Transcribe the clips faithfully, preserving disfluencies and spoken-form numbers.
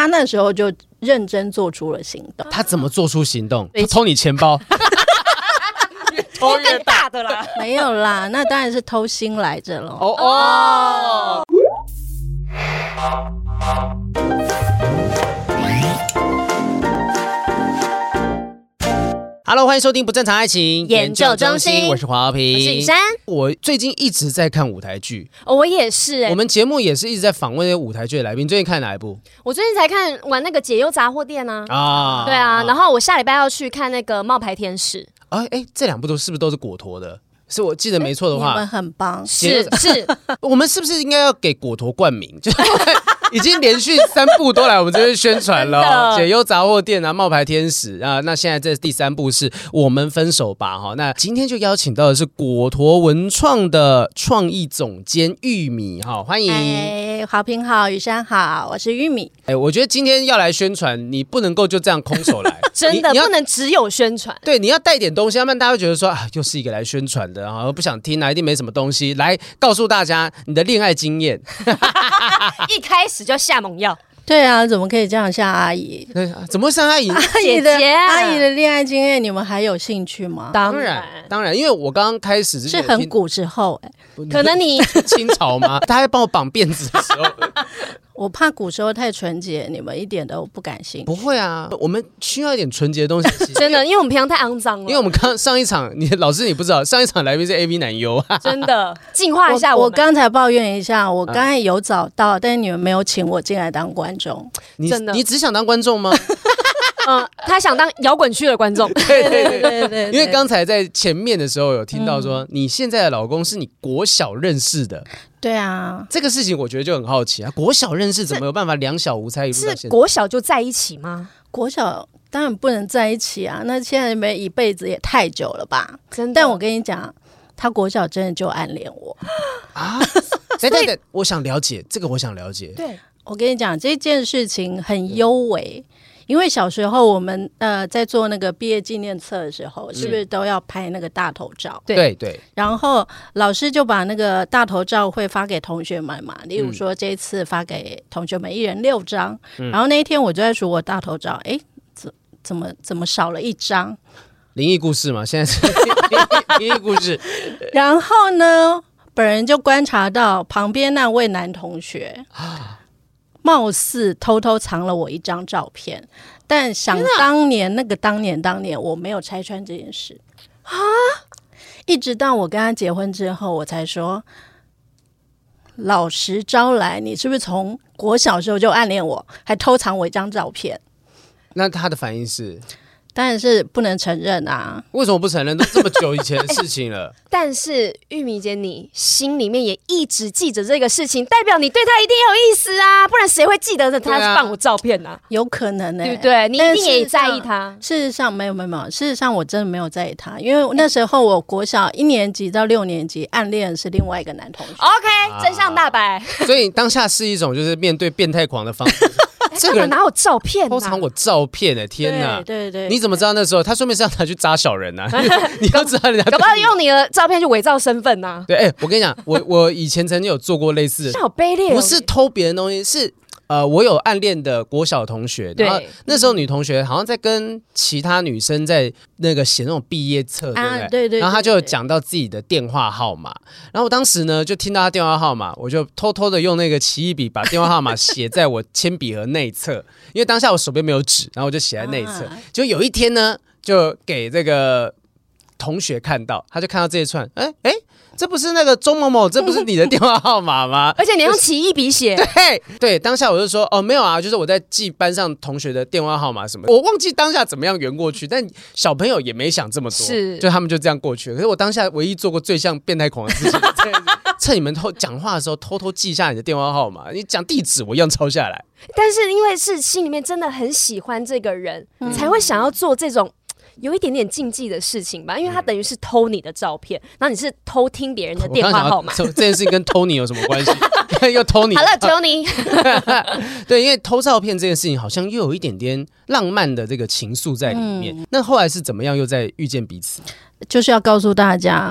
他那时候就认真做出了行动。 他怎么做出行动？他偷你钱包。 偷更大的啦， 没有啦，那当然是偷心来着咯。 哦哦。Hello， 欢迎收听不正常爱情研究中心， 我是黄豪平， 我是雨珊。 我最近一直在看舞台剧， 哦、我也是、欸。 我们节目也是一直在访问那些舞台剧的来宾。最近看哪一部？ 我最近才看完那个解忧杂货店啊。 啊， 对啊，然后我下礼拜要去看那个冒牌天使。 哎哎，这两部都是不是都是果陀的？是我记得没错的话， 你们很棒。 是是， 我们是不是应该要给果陀冠名？就是已经连续三部都来我们这边宣传了、哦，解忧杂货店啊，冒牌天使啊，那现在这第三部是我们分手吧哈。那今天就邀请到的是果陀文创的创意总监玉米哈，欢迎。 哎，好评好，雨珊好，我是玉米。 哎，我觉得今天要来宣传，你不能够就这样空手来， 真的不能只有宣传。 对，你要带点东西，要不然大家会觉得说啊，又是一个来宣传的，然后不想听啊，一定没什么东西。来告诉大家你的恋爱经验。 一开始就下猛药。 对啊，怎么可以这样下阿姨？ 对，怎么会上阿姨？ 阿姨的姐姐、啊、 阿姨的恋爱经验，你们还有兴趣吗？ 当然，当然，因为我刚刚开始是很古之后哎、 欸，可能你清朝吗？他还帮我绑辫子的时候。 我怕古时候太纯洁，你们一点都不感兴趣。 不会啊，我们需要一点纯洁的东西。 真的，因为我们平常太肮脏了。 因为我们刚上一场，你老师你不知道，上一场来宾是 A V 男优， 真的净化一下我。 我刚才抱怨一下，我刚才有找到，但是你们没有请我进来当观众。 你真的， 你只想当观众吗？ 嗯，他想当摇滚区的观众。 对对对对对， 因为刚才在前面的时候有听到说，嗯、你现在的老公是你国小认识的。 对啊， 这个事情我觉得就很好奇啊，国小认识怎么有办法两小无猜一路到现在？ 是国小就在一起吗？ 国小当然不能在一起啊，那现在没一辈子也太久了吧？ 真的。 但我跟你讲，他国小真的就暗恋我啊！对对对，我想了解这个，我想了解。 对， 我跟你讲这件事情很幽微。因为小时候我们呃在做那个毕业纪念册的时候，是不是都要拍那个大头照？ 对对对。 然后老师就把那个大头照会发给同学们嘛，例如说这一次发给同学们一人六张，嗯、然后那一天我就在数我大头照，哎，怎怎么怎么少了一张？ 灵异故事嘛，现在是灵异故事。 然后呢，本人就观察到旁边那位男同学。貌似偷偷藏了我一张照片，但想当年那个当年当年我没有拆穿这件事啊，一直到我跟他结婚之后，我才说老实招来，你是不是从国小时候就暗恋我，还偷藏我一张照片？ 那他的反应是？ 当然是不能承认啊！ 为什么不承认？都这么久以前的事情了。 欸、但是玉米姐，你心里面也一直记着这个事情，代表你对他一定有意思啊，不然谁会记得着他放我照片呢、啊？ 有可能呢、欸， 对不对？你一定也在意他。 事实上，没有没有没有，事实上我真的没有在意他，因为那时候我国小一年级到六年级暗恋的是另外一个男同学。 OK， 真相大白。 所以当下是一种就是面对变态狂的方式。 这个人哪有照片、啊？ 偷藏我照片哎、欸！天哪！ 对对对， 你怎么知道那时候他说明是要拿去扎小人啊？你要知道人家搞不好用你的照片去伪造身份呐、啊？ 对，哎、欸，我跟你讲，我我以前曾经有做过类似的， 是好卑劣、哦， 不是偷别人东西，是。呃，我有暗恋的国小同学，然后那时候女同学好像在跟其他女生在那个写那种毕业册，对不对？ 啊、对, 对, 对。 然后她就讲到自己的电话号码，然后我当时呢就听到她电话号码，我就偷偷的用那个奇异笔把电话号码写在我铅笔盒内侧，因为当下我手边没有纸，然后我就写在内侧。啊、就有一天呢，就给这个同学看到，他就看到这一串，哎哎。这不是那个钟某某，这不是你的电话号码吗？ 而且你用奇异笔写。 对对，当下我就说哦没有啊，就是我在记班上同学的电话号码什么的，我忘记当下怎么样圆过去，但小朋友也没想这么多， 是， 就他们就这样过去了。可是我当下唯一做过最像变态狂的事情，趁你们偷讲话的时候偷偷记下你的电话号码，你讲地址我一样抄下来。 但是因为是心里面真的很喜欢这个人，嗯、才会想要做这种。有一点点禁忌的事情吧，因为他等于是偷你的照片，然后你是偷听别人的电话号码。 这件事情跟 Tony 有什么关系？又偷你？ 好了 ，Tony。 对，因为偷照片这件事情好像又有一点点浪漫的这个情愫在里面。嗯、那后来是怎么样又再遇见彼此？ 就是要告诉大家，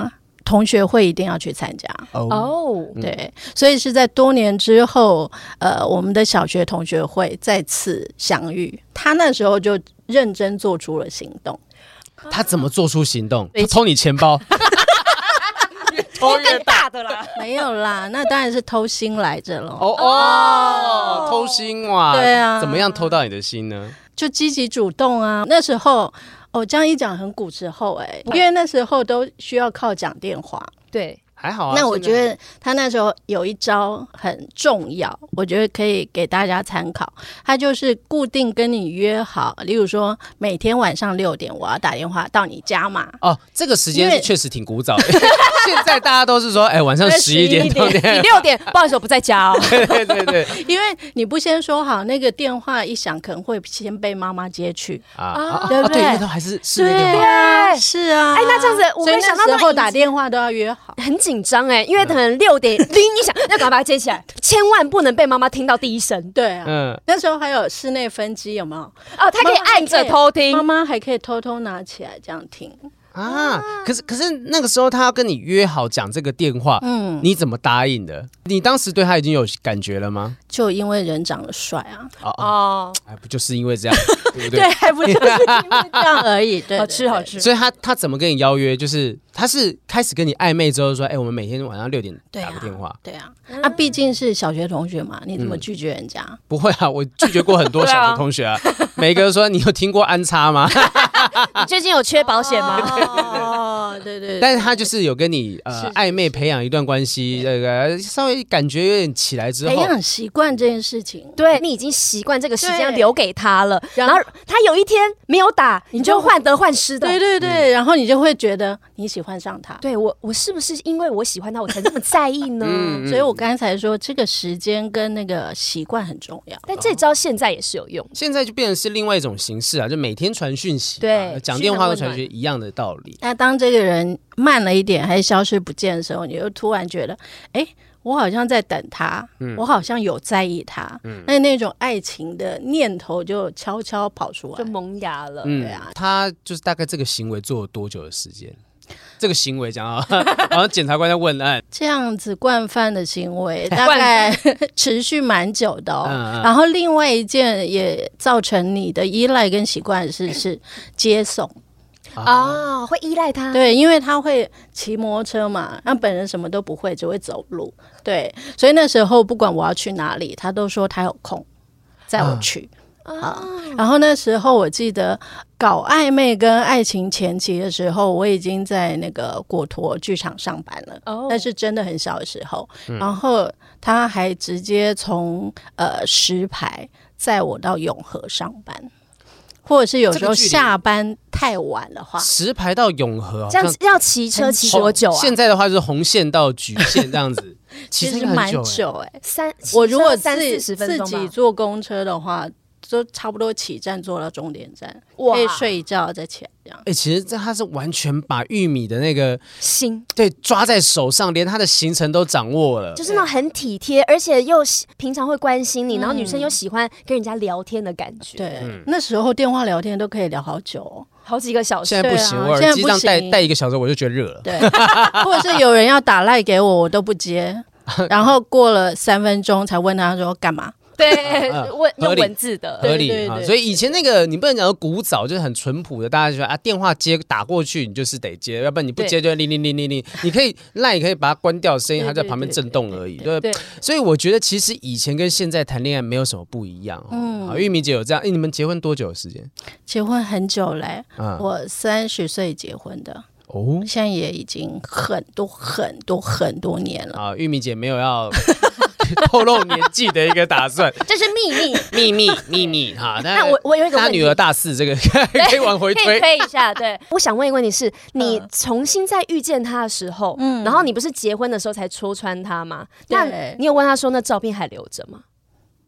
同学会一定要去参加。 哦， 哦， 对，所以是在多年之后，呃，我们的小学同学会再次相遇，他那时候就认真做出了行动。 他怎么做出行动？他偷你钱包，越偷越大的啦。 没有啦，那当然是偷心来着咯。 哦哦，偷心哇！ 对啊， 怎么样偷到你的心呢？ 就积极主动啊。那时候哦，这样一讲很古时候哎、欸，因为那时候都需要靠讲电话。 对， 还好啊。 那我觉得他那时候有一招很重要，我觉得可以给大家参考。他就是固定跟你约好，例如说每天晚上六点我要打电话到你家嘛。 哦，这个时间确实挺古早的。现在大家都是说，哎、欸，晚上十一点到你六点，不好意思，我不在家哦。 对对对对， 因为你不先说好，那个电话一响，可能会先被妈妈接去啊， 啊对不对？ 对，因为都还是室内电对话。 啊，是啊。 哎，那这样子，我没想到那时候打电话都要约好， 很紧张哎，因为可能六点铃一响，要赶快把它接起来，千万不能被妈妈听到第一声。 对啊， 嗯， 那时候还有室内分机，有没有？ 哦，他可以按着偷听， 妈妈还可以偷偷拿起来这样听。 啊，可是可是那个时候他要跟你约好讲这个电话，嗯，你怎么答应的？你当时对他已经有感觉了吗？ 就因为人长得帅啊， 哦哦，还不就是因为这样，对不对？ 对，还不就是因为这样而已。对， 好吃好吃。 所以他他怎么跟你邀约？就是他是开始跟你暧昧之后说，哎，我们每天晚上六点打个电话。 对啊，啊，毕竟是小学同学嘛，你怎么拒绝人家？ 不会啊，我拒绝过很多小学同学啊，每一个都说你有听过安插吗？ 你最近有缺保险吗？ 哦，对对。 但是他就是有跟你呃暧昧培养一段关系，这个稍微感觉有点起来之后， 培养习惯这件事情， 对你已经习惯这个时间留给他了，然后他有一天没有打，你就患得患失的， 对对对，然后你就会觉得你喜欢上他， 对我我是不是因为我喜欢他，我才这么在意呢？ 所以我刚才说这个时间跟那个习惯很重要， 但这招现在也是有用， 现在就变成是另外一种形式啊，就每天传讯息， 对， 讲电话跟传讯息一样的道理。 那当这个人慢了一点，还是消失不见的时候，你就突然觉得，哎，我好像在等他，嗯、我好像有在意他，嗯、那那种爱情的念头就悄悄跑出来， 就萌芽了。 嗯、 对啊， 他就是大概这个行为做了多久的时间？这个行为讲啊，好像检察官在问案， 这样子惯犯的行为大概持续蛮久的哦。 嗯嗯然后另外一件也造成你的依赖跟习惯是是接送。 啊、哦，会依赖他， 对，因为他会骑摩托车嘛，那本人什么都不会，只会走路，对，所以那时候不管我要去哪里，他都说他有空载我去。啊啊、然后那时候我记得搞暧昧跟爱情前期的时候，我已经在那个果陀剧场上班了，哦、但是真的很小的时候，嗯、然后他还直接从呃石牌载我到永和上班。或者是有时候下班太晚的话， 石牌到永和， 这样子要骑车骑多久啊？ 现在的话就是红线到橘线这样子， 其实蛮久哎、欸。 三， 我如果三自四十分钟自己坐公车的话，就差不多起站坐到终点站，可以睡一觉再起来这样。 哎、欸，其实这他是完全把玉米的那个心对抓在手上，连他的行程都掌握了， 就是那种很体贴，而且又平常会关心你，嗯、然后女生又喜欢跟人家聊天的感觉。 对，嗯、那时候电话聊天都可以聊好久、哦。 好几个小时， 现在不行， 啊、 我耳机上戴戴一个小时我就觉得热了。 对，或者是有人要打赖给我，我都不接，然后过了三分钟才问他说干嘛。 对，问用文字的， 合理啊。所以以前那个你不能讲古早，就是很淳朴的，大家就说啊，电话接打过去，你就是得接，要不然你不接就铃铃铃铃铃。你可以赖，可以把它关掉，声音还在旁边震动而已。对，所以我觉得其实以前跟现在谈恋爱没有什么不一样。嗯，玉米姐有这样，哎，你们结婚多久的时间？ 结婚很久嘞，嗯、我三十岁结婚的。哦，现在也已经很多很多很多年了啊！玉米姐没有要透露年纪的一个打算， 这是秘密， 秘密，秘密哈。 那我我有一个问题， 他女儿大四，这个可以往回推， 推一下。对，我想问一个问题是，你重新在遇见他的时候，嗯，然后你不是结婚的时候才戳穿他吗？那你有问他说那照片还留着吗？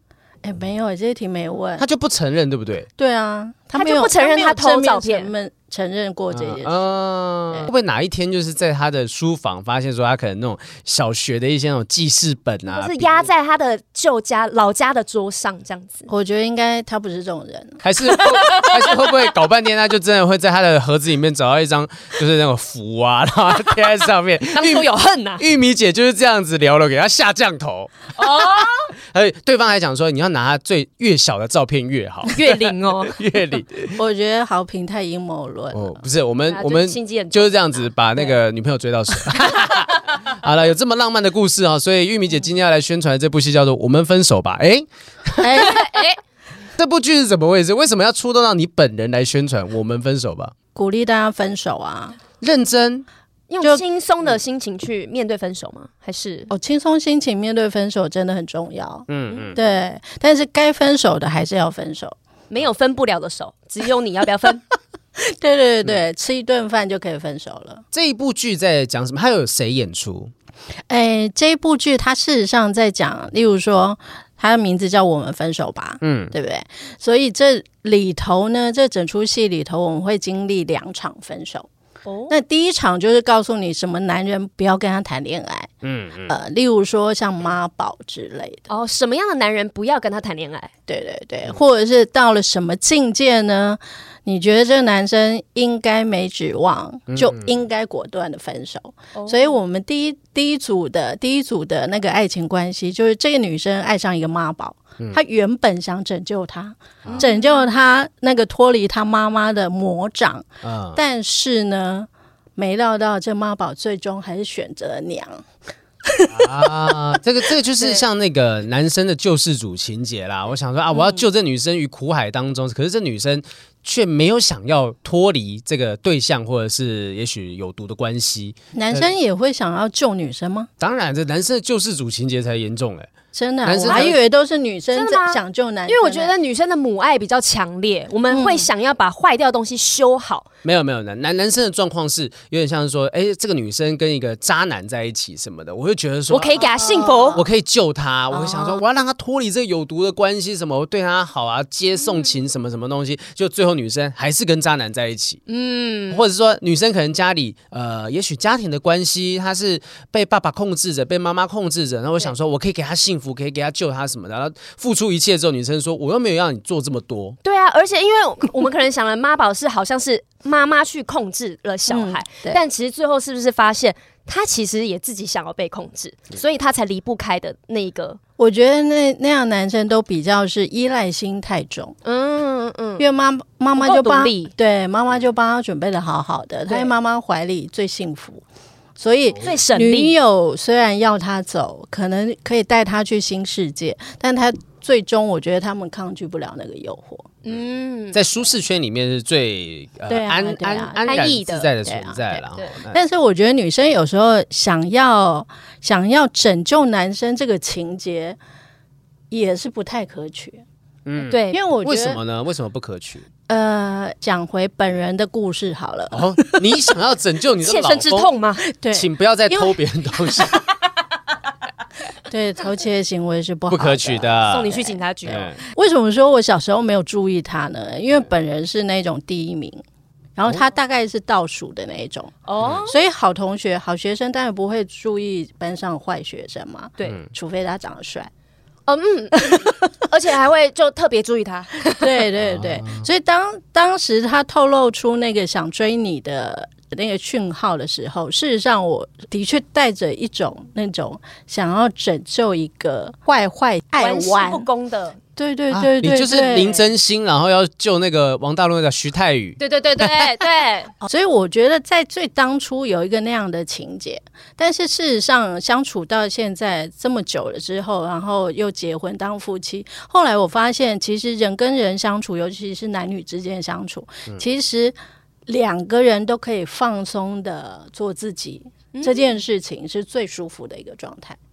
哎，没有，这一题没问。 他就不承认，对不对？ 对啊，他没有他就不承认他偷照片他没有正面承认承认过这件事。 嗯，会不会哪一天就是在他的书房发现说他可能那种小学的一些那种记事本啊， 是压在他的旧家老家的桌上这样子？ 我觉得应该他不是这种人， 还是还是会不会搞半天他就真的会在他的盒子里面找到一张就是那种符啊，然后贴在上面。 当初有恨呐、啊， 玉米姐就是这样子聊了，给他下降头哦。而且对方还讲说，你要拿他最越小的照片越好， 越灵哦， 越灵。 我觉得豪平太阴谋论了。 哦，不是，我们、 啊、 我们就是这样子把那个女朋友追到手。好了，有这么浪漫的故事啊，所以玉米姐今天要来宣传的这部戏叫做《我们分手吧》。哎哎哎，这部剧是怎么回事？为什么要出动到你本人来宣传《我们分手吧》？ 鼓励大家分手啊， 认真。 用轻松的心情去面对分手吗？还是哦，轻松心情面对分手真的很重要。 嗯嗯， 对，但是该分手的还是要分手， 没有分不了的手，只有你要不要分。 对对对对、嗯，吃一顿饭就可以分手了。 这一部剧在讲什么？还有谁演出？ 哎，这一部剧它事实上在讲，例如说，它的名字叫《我们分手吧》，嗯，对不对？所以这里头呢，这整出戏里头，我们会经历两场分手。哦、那第一场就是告诉你什么男人不要跟他谈恋爱，嗯嗯，呃，例如说像妈宝之类的。 哦，什么样的男人不要跟他谈恋爱？ 对对对，或者是到了什么境界呢？你觉得这个男生应该没指望，就应该果断的分手。嗯、所以我们第一第一组的第一组的那个爱情关系，就是这个女生爱上一个妈宝。他原本想拯救他、嗯、拯救他那个脱离他妈妈的魔掌、嗯、但是呢没料到这妈宝最终还是选择娘啊，这个这个就是像那个男生的救世主情节啦。我想说啊，我要救这女生于苦海当中、嗯、可是这女生却没有想要脱离这个对象或者是也许有毒的关系。 男生也会想要救女生吗？ 当然，这男生的救世主情节才严重嘞。 真的、啊，我还以为都是女生想救男生， 因为我觉得女生的母爱比较强烈，我们会想要把坏掉的东西修好。 嗯、没有没有，男男男生的状况是有点像是说，哎，这个女生跟一个渣男在一起什么的，我会觉得说， 我可以给他幸福， 啊、我可以救他，我会想说，我要让他脱离这个有毒的关系，什么我对他好啊，接送情什么什么东西，就最后女生还是跟渣男在一起。嗯，或者说女生可能家里呃，也许家庭的关系，她是被爸爸控制着，被妈妈控制着，然后我想说，我可以给她幸福，可以给她救她什么的，然后付出一切之后，女生说我又没有让你做这么多。 对啊，而且因为我们可能想了妈宝是好像是妈妈去控制了小孩、嗯、但其实最后是不是发现他其实也自己想要被控制，所以他才离不开的那个。 我觉得那那样男生都比较是依赖心太重，嗯嗯，因为妈妈妈就帮对妈妈就帮他准备的好好的，他在妈妈怀里最幸福。所以女友虽然要他走，可能可以带他去新世界，但他最终我觉得他们抗拒不了那个诱惑。嗯， 在舒适圈里面是最、呃啊、安、啊、安安然自在的存在了。 但是我觉得女生有时候想要想要拯救男生这个情节也是不太可取。 嗯， 对，因为我觉得为什么呢？为什么不可取？ 呃，讲回本人的故事好了。 哦，你想要拯救你的老公， 切身之痛吗？ 对，请不要再偷别人东西。 对，偷窃行为是不好的， 不可取的。 送你去警察局。 为什么说我小时候没有注意他呢？因为本人是那种第一名，然后他大概是倒数的那一种哦，所以好同学、好学生当然不会注意班上坏学生嘛。 对， 除非他长得帅。 嗯，而且还会就特别注意他。 对对对，所以当当时他透露出那个想追你的那个讯号的时候，事实上我的确带着一种那种想要拯救一个坏坏爱玩不公的。 对对对 对, 对、啊， 你就是林真心，然后要救那个王大陆的徐太宇。 对对对对对， 所以我觉得在最当初有一个那样的情节，但是事实上相处到现在这么久了之后，然后又结婚当夫妻，后来我发现其实人跟人相处，尤其是男女之间相处，嗯、其实两个人都可以放松的做自己。嗯、这件事情是最舒服的一个状态。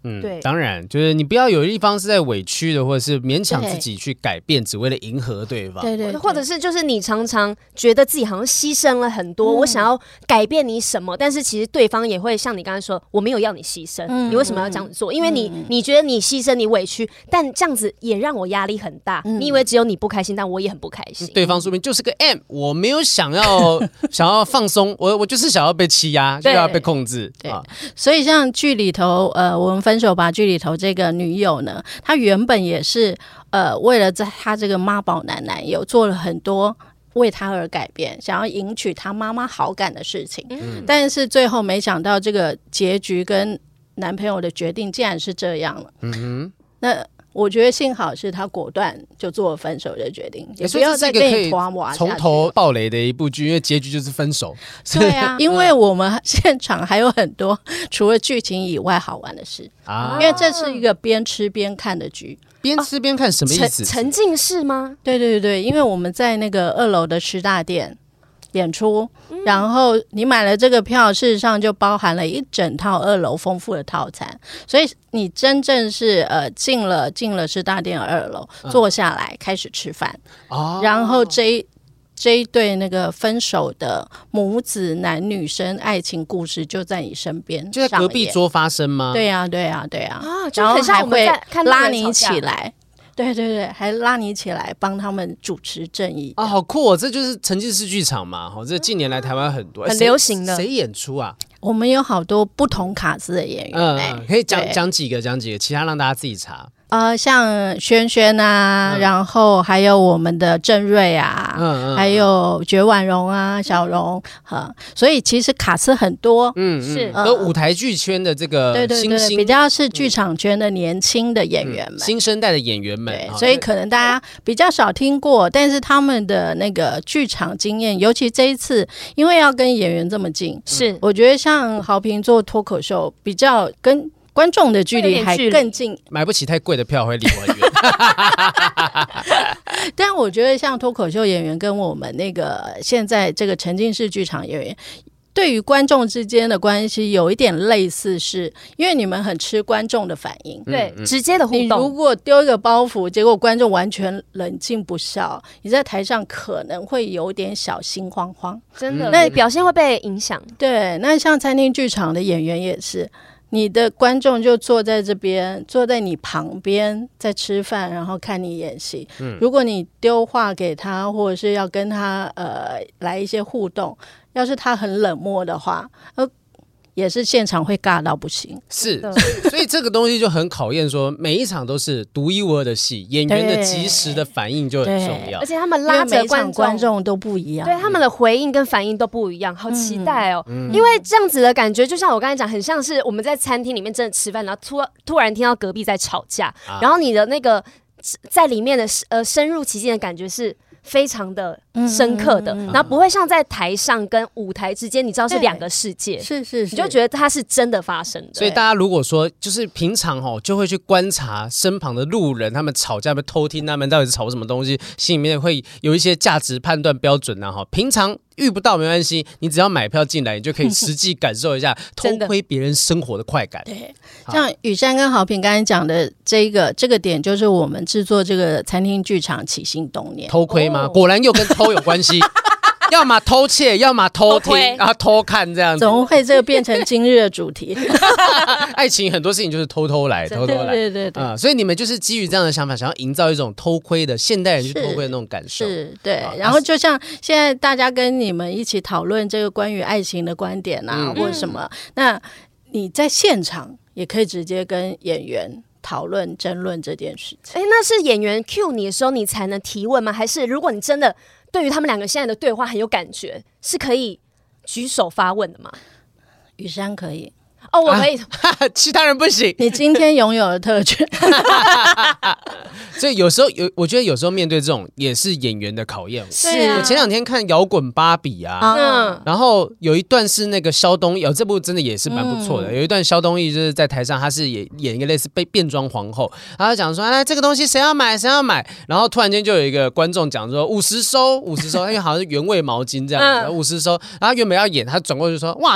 嗯， 对当然就是你不要有一方是在委屈的，或者是勉强自己去改变，只为了迎合对方。 对对对， 或者是就是你常常觉得自己好像牺牲了很多， 嗯我想要改变你什么，但是其实对方也会像你刚才说，我没有要你牺牲， 嗯你为什么要这样子做？因为你、嗯、你觉得你牺牲你委屈，但这样子也让我压力很大。嗯、你以为只有你不开心，但我也很不开心。 对方说明就是个 M， 我没有想要想要放松，我我就是想要被欺压，就要被控制。 对，啊、所以像剧里头，呃，我们分手吧剧里头这个女友呢，她原本也是呃，为了在她这个妈宝男男友做了很多为他而改变，想要赢取他妈妈好感的事情，嗯、但是最后没想到这个结局跟男朋友的决定竟然是这样了。嗯哼，那我觉得幸好是他果断就做了分手的决定，也不要再跟你拖磨下去。 从头爆雷的一部剧，因为结局就是分手。 对啊，因为我们现场还有很多除了剧情以外好玩的事啊，因为这是一个边吃边看的剧。 边吃边看什么意思？ 沉浸式吗？ 对对对，因为我们在那个二楼的师大店演出，嗯、然后你买了这个票，事实上就包含了一整套二楼丰富的套餐，所以你真正是呃进了进了师大店二楼，坐下来、嗯、开始吃饭，哦、然后这一这一对那个分手的母子男女生爱情故事就在你身边， 就在隔壁桌发生吗？ 对呀、啊，对呀、啊，对呀、 啊，然后还会拉你起来。对对对，还拉你起来帮他们主持正义啊，好酷哦！这就是沉浸式剧场嘛，哦，这近年来台湾很多很流行的。 谁演出啊？ 我们有好多不同卡司的演员，嗯， 欸、可以讲讲几个，讲几个，其他让大家自己查。 呃，像轩轩啊、嗯，然后还有我们的郑瑞啊，嗯嗯，还有绝婉容啊、小容，哈、嗯，所以其实卡司很多， 嗯，是和、嗯、舞台剧圈的这个对对对，比较是剧场圈的年轻的演员们，嗯、 新生代的演员们， 对，所以可能大家比较少听过，但是他们的那个剧场经验，尤其这一次，因为要跟演员这么近， 是我觉得像豪平做脱口秀，比较跟观众的距离还更近， 买不起太贵的票会离我很远。 但我觉得像脱口秀演员跟我们那个现在这个沉浸式剧场演员，对于观众之间的关系有一点类似，是因为你们很吃观众的反应， 对、嗯嗯、直接的互动。 你如果丢一个包袱，结果观众完全冷静不笑，你在台上可能会有点小心慌慌， 真的，那、嗯、表现会被影响。 对，那像餐厅剧场的演员也是。你的观众就坐在这边，坐在你旁边在吃饭，然后看你演戏、嗯、如果你丢话给他，或者是要跟他呃来一些互动，要是他很冷漠的话，呃也是现场会尬到不行。 是，所以这个东西就很考验说每一场都是独一无二的戏，演员的及时的反应就很重要， 而且他们拉着观 众, 观众都不一样， 对他们的回应跟反应都不一样，好期待哦、嗯、因为这样子的感觉就像我刚才讲，很像是我们在餐厅里面真的吃饭，然后 突, 突然听到隔壁在吵架、啊、然后你的那个在里面的呃深入其境的感觉是非常的深刻的、嗯嗯嗯、然后不会像在台上跟舞台之间你知道是两个世界， 是是是， 你就觉得它是真的发生的。 所以大家如果说就是平常哦就会去观察身旁的路人，他们吵架，被偷听他们到底是吵什么东西，心里面会有一些价值判断标准啊。平常遇不到没关系，你只要买票进来，你就可以实际感受一下偷窥别人生活的快感。 对，像雨珊跟豪平刚才讲的这个这个点，就是我们制作这个餐厅剧场起心动念。 偷窥吗？哦、果然又跟偷有关系。要么偷窃，要么偷听，然后偷看，这样子。 怎么会这个变成今日的主题？ 爱情很多事情就是偷偷来，偷偷来， 对对对对、 嗯。所以你们就是基于这样的想法，想要营造一种偷窥的现代人去偷窥的那种感受。 是，对。然后就像现在大家跟你们一起讨论这个关于爱情的观点啊，嗯、或者什么，那你在现场也可以直接跟演员讨论、争论这件事情。 哎，那是演员 cue 你的时候，你才能提问吗？还是如果你真的对于他们两个现在的对话很有感觉，是可以举手发问的吗？ 雨珊可以。 哦，我可以、 啊，其他人不行。 你今天拥有了特权。 所以有时候有，我觉得有时候面对这种也是演员的考验。 是、 啊，我前两天看摇滚芭比啊，嗯，然后有一段是那个萧东义，哦，这部真的也是蛮不错的。嗯、有一段萧东义就是在台上，他是演演一个类似被变装皇后，然后讲说，哎，这个东西谁要买，谁要买，然后突然间就有一个观众讲说五十收，五十收，因为好像是原味毛巾这样子，五十收，然后他原本要演，他转过去说，哇，你。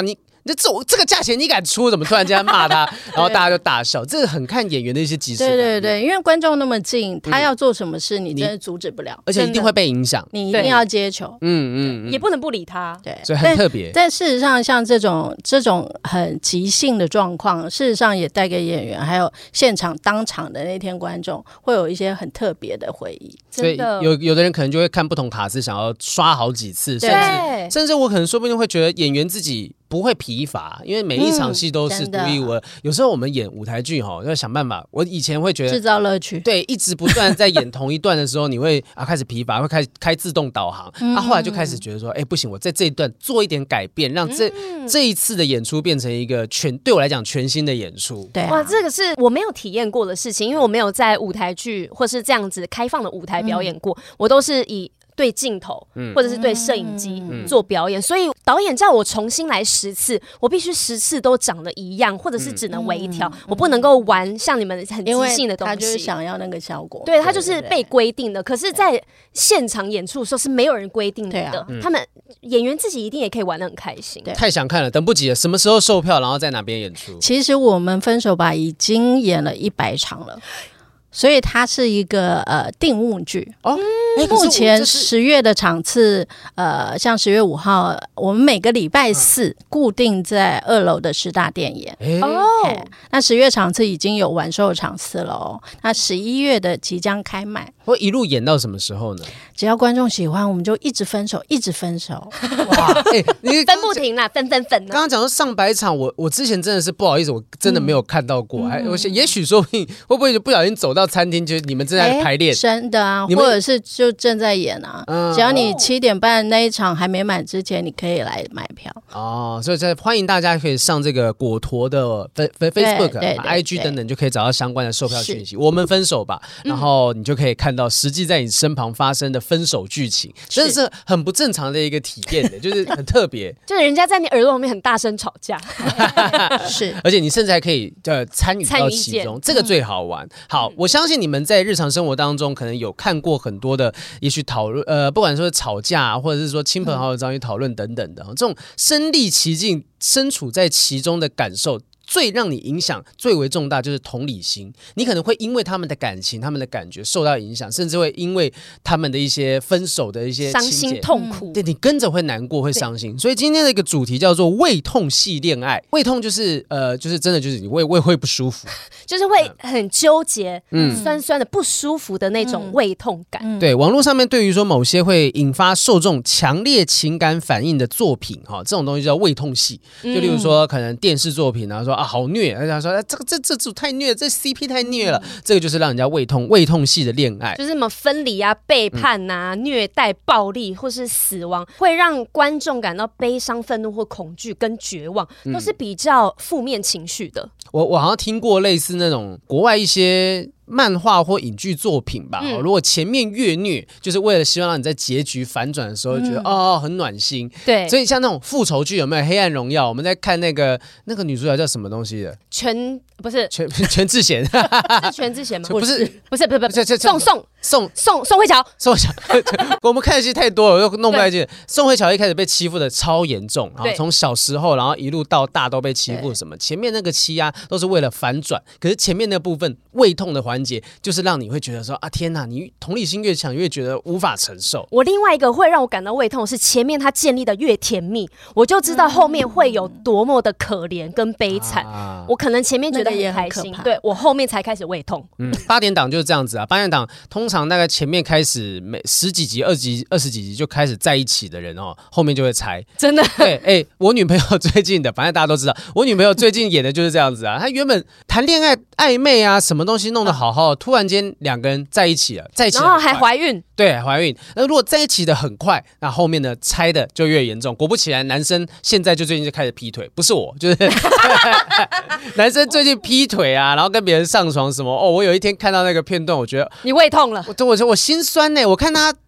这这这个价钱你敢出？怎么突然间骂他？然后大家就大笑，这个很看演员的一些即时反应。 对对对，因为观众那么近，他要做什么事，你真的阻止不了， 而且一定会被影响， 你一定要接球， 嗯嗯， 也不能不理他， 对， 所以很特别。 但事实上，像这种这种很即兴的状况，事实上也带给演员还有现场当场的那天观众会有一些很特别的回忆。 所以有有的人可能就会看不同卡司，想要刷好几次，甚至甚至我可能说不定会觉得演员自己不会疲乏，因为每一场戏都是独一无二。嗯、有时候我们演舞台剧哈，要想办法。我以前会觉得制造乐趣， 对，一直不断在演同一段的时候，你会啊开始疲乏，会开开自动导航。嗯、啊，后来就开始觉得说，哎，不行，我在这一段做一点改变，让这、嗯、这一次的演出变成一个全对我来讲全新的演出。 对、啊， 哇，这个是我没有体验过的事情，因为我没有在舞台剧或是这样子开放的舞台表演过，嗯、我都是以对镜头、嗯、或者是对摄影机、嗯、做表演，所以导演叫我重新来十次，我必须十次都长得一样，或者是只能微调，嗯、我不能够玩像你们很即兴的东西。 他就是想要那个效果， 对，他就是被规定的。可是，在现场演出的时候是没有人规定的，啊嗯、他们演员自己一定也可以玩得很开心。 太想看了，等不及了，什么时候售票，然后在哪边演出？ 其实我们分手吧已经演了一百场了。所以它是一个呃定目剧哦。目前十月的场次，呃，像十月五号，我们每个礼拜四固定在二楼的师大店演。哦，那十月场次已经有完售场次了哦。那十一月的即将开卖。 会一路演到什么时候呢？ 只要观众喜欢，我们就一直分手，一直分手。 哇，哎、欸，你分不停啦，分分分。 刚刚讲说上百场，我我之前真的是不好意思，我真的没有看到过。哎、嗯，我也许说不定会不会就不小心走到餐厅，就是你们正在排练， 欸、真的啊，或者是就正在演啊。嗯、只要你七点半那一场还没满之前，你可以来买票。 哦，所以在欢迎大家可以上这个果陀的 Facebook、I G 等等，就可以找到相关的售票讯息。我们分手吧，然后你就可以看到实际在你身旁发生的分手剧情，真的是很不正常的一个体验的，就是很特别。 就是人家在你耳朵旁边很大声吵架， 是， 而且你甚至还可以呃参与到其中，这个最好玩。嗯、好，我相信你们在日常生活当中可能有看过很多的，也许讨论呃，不管说吵架，或者是说亲朋好友之间讨论等等的，这种身历其境、身处在其中的感受。最让你影响最为重大就是同理心，你可能会因为他们的感情、他们的感觉受到影响，甚至会因为他们的一些分手的一些伤心痛苦， 对你跟着会难过、会伤心。所以今天的一个主题叫做胃痛系恋爱。胃痛就是呃，就是真的就是你胃胃会不舒服， 就是会很纠结、嗯、酸酸的不舒服的那种胃痛感。 嗯、对，网络上面对于说某些会引发受众强烈情感反应的作品，哈，这种东西叫胃痛系。就例如说，可能电视作品啊，说。啊，好虐！而且他说，啊、这个这这组太虐，这 C P 太虐了，嗯、这个就是让人家胃痛、胃痛系的恋爱， 就是什么分离啊、背叛啊、嗯、虐待、暴力或是死亡，会让观众感到悲伤、愤怒或恐惧跟绝望，嗯、都是比较负面情绪的。 我我好像听过类似那种国外一些。漫画或影剧作品吧，嗯、如果前面越虐，就是为了希望让你在结局反转的时候觉得、嗯、哦很暖心。 对， 所以像那种复仇剧有没有《黑暗荣耀》？我们在看那个那个女主角叫什么东西的？ 全不是全全智贤， 是全智贤吗？ 不是不是不是不是宋宋宋宋宋慧乔， 宋慧乔，我们看的戏太多了，我又弄不太进。宋慧乔一开始被欺负的超严重，然后从小时候，然后一路到大都被欺负什么？前面那个欺压都是为了反转，可是前面那部分胃痛的环节，就是让你会觉得说啊天哪，你同理心越强，越觉得无法承受。 我另外一个会让我感到胃痛是前面他建立的越甜蜜，我就知道后面会有多么的可怜跟悲惨。啊、我可能前面觉得很开心，对我后面才开始胃痛。 嗯，八点档就是这样子啊，八点档通常大概前面开始每十几集、二十集、二十几集就开始在一起的人哦，后面就会拆。 真的？ 对，哎、欸，我女朋友最近的，反正大家都知道，我女朋友最近演的就是这样子啊。她原本谈恋爱暧昧啊，什么东西弄得好好的，突然间两个人在一起了，在一起， 然后还怀孕。 对，怀孕。那如果在一起的很快，那后面呢拆的就越严重。果不其然，男生现在就最近就开始劈腿，不是我，就是男生最近劈腿啊，然后跟别人上床什么。哦，我有一天看到那个片段，我觉得你胃痛了， 我我我心酸呢。我看他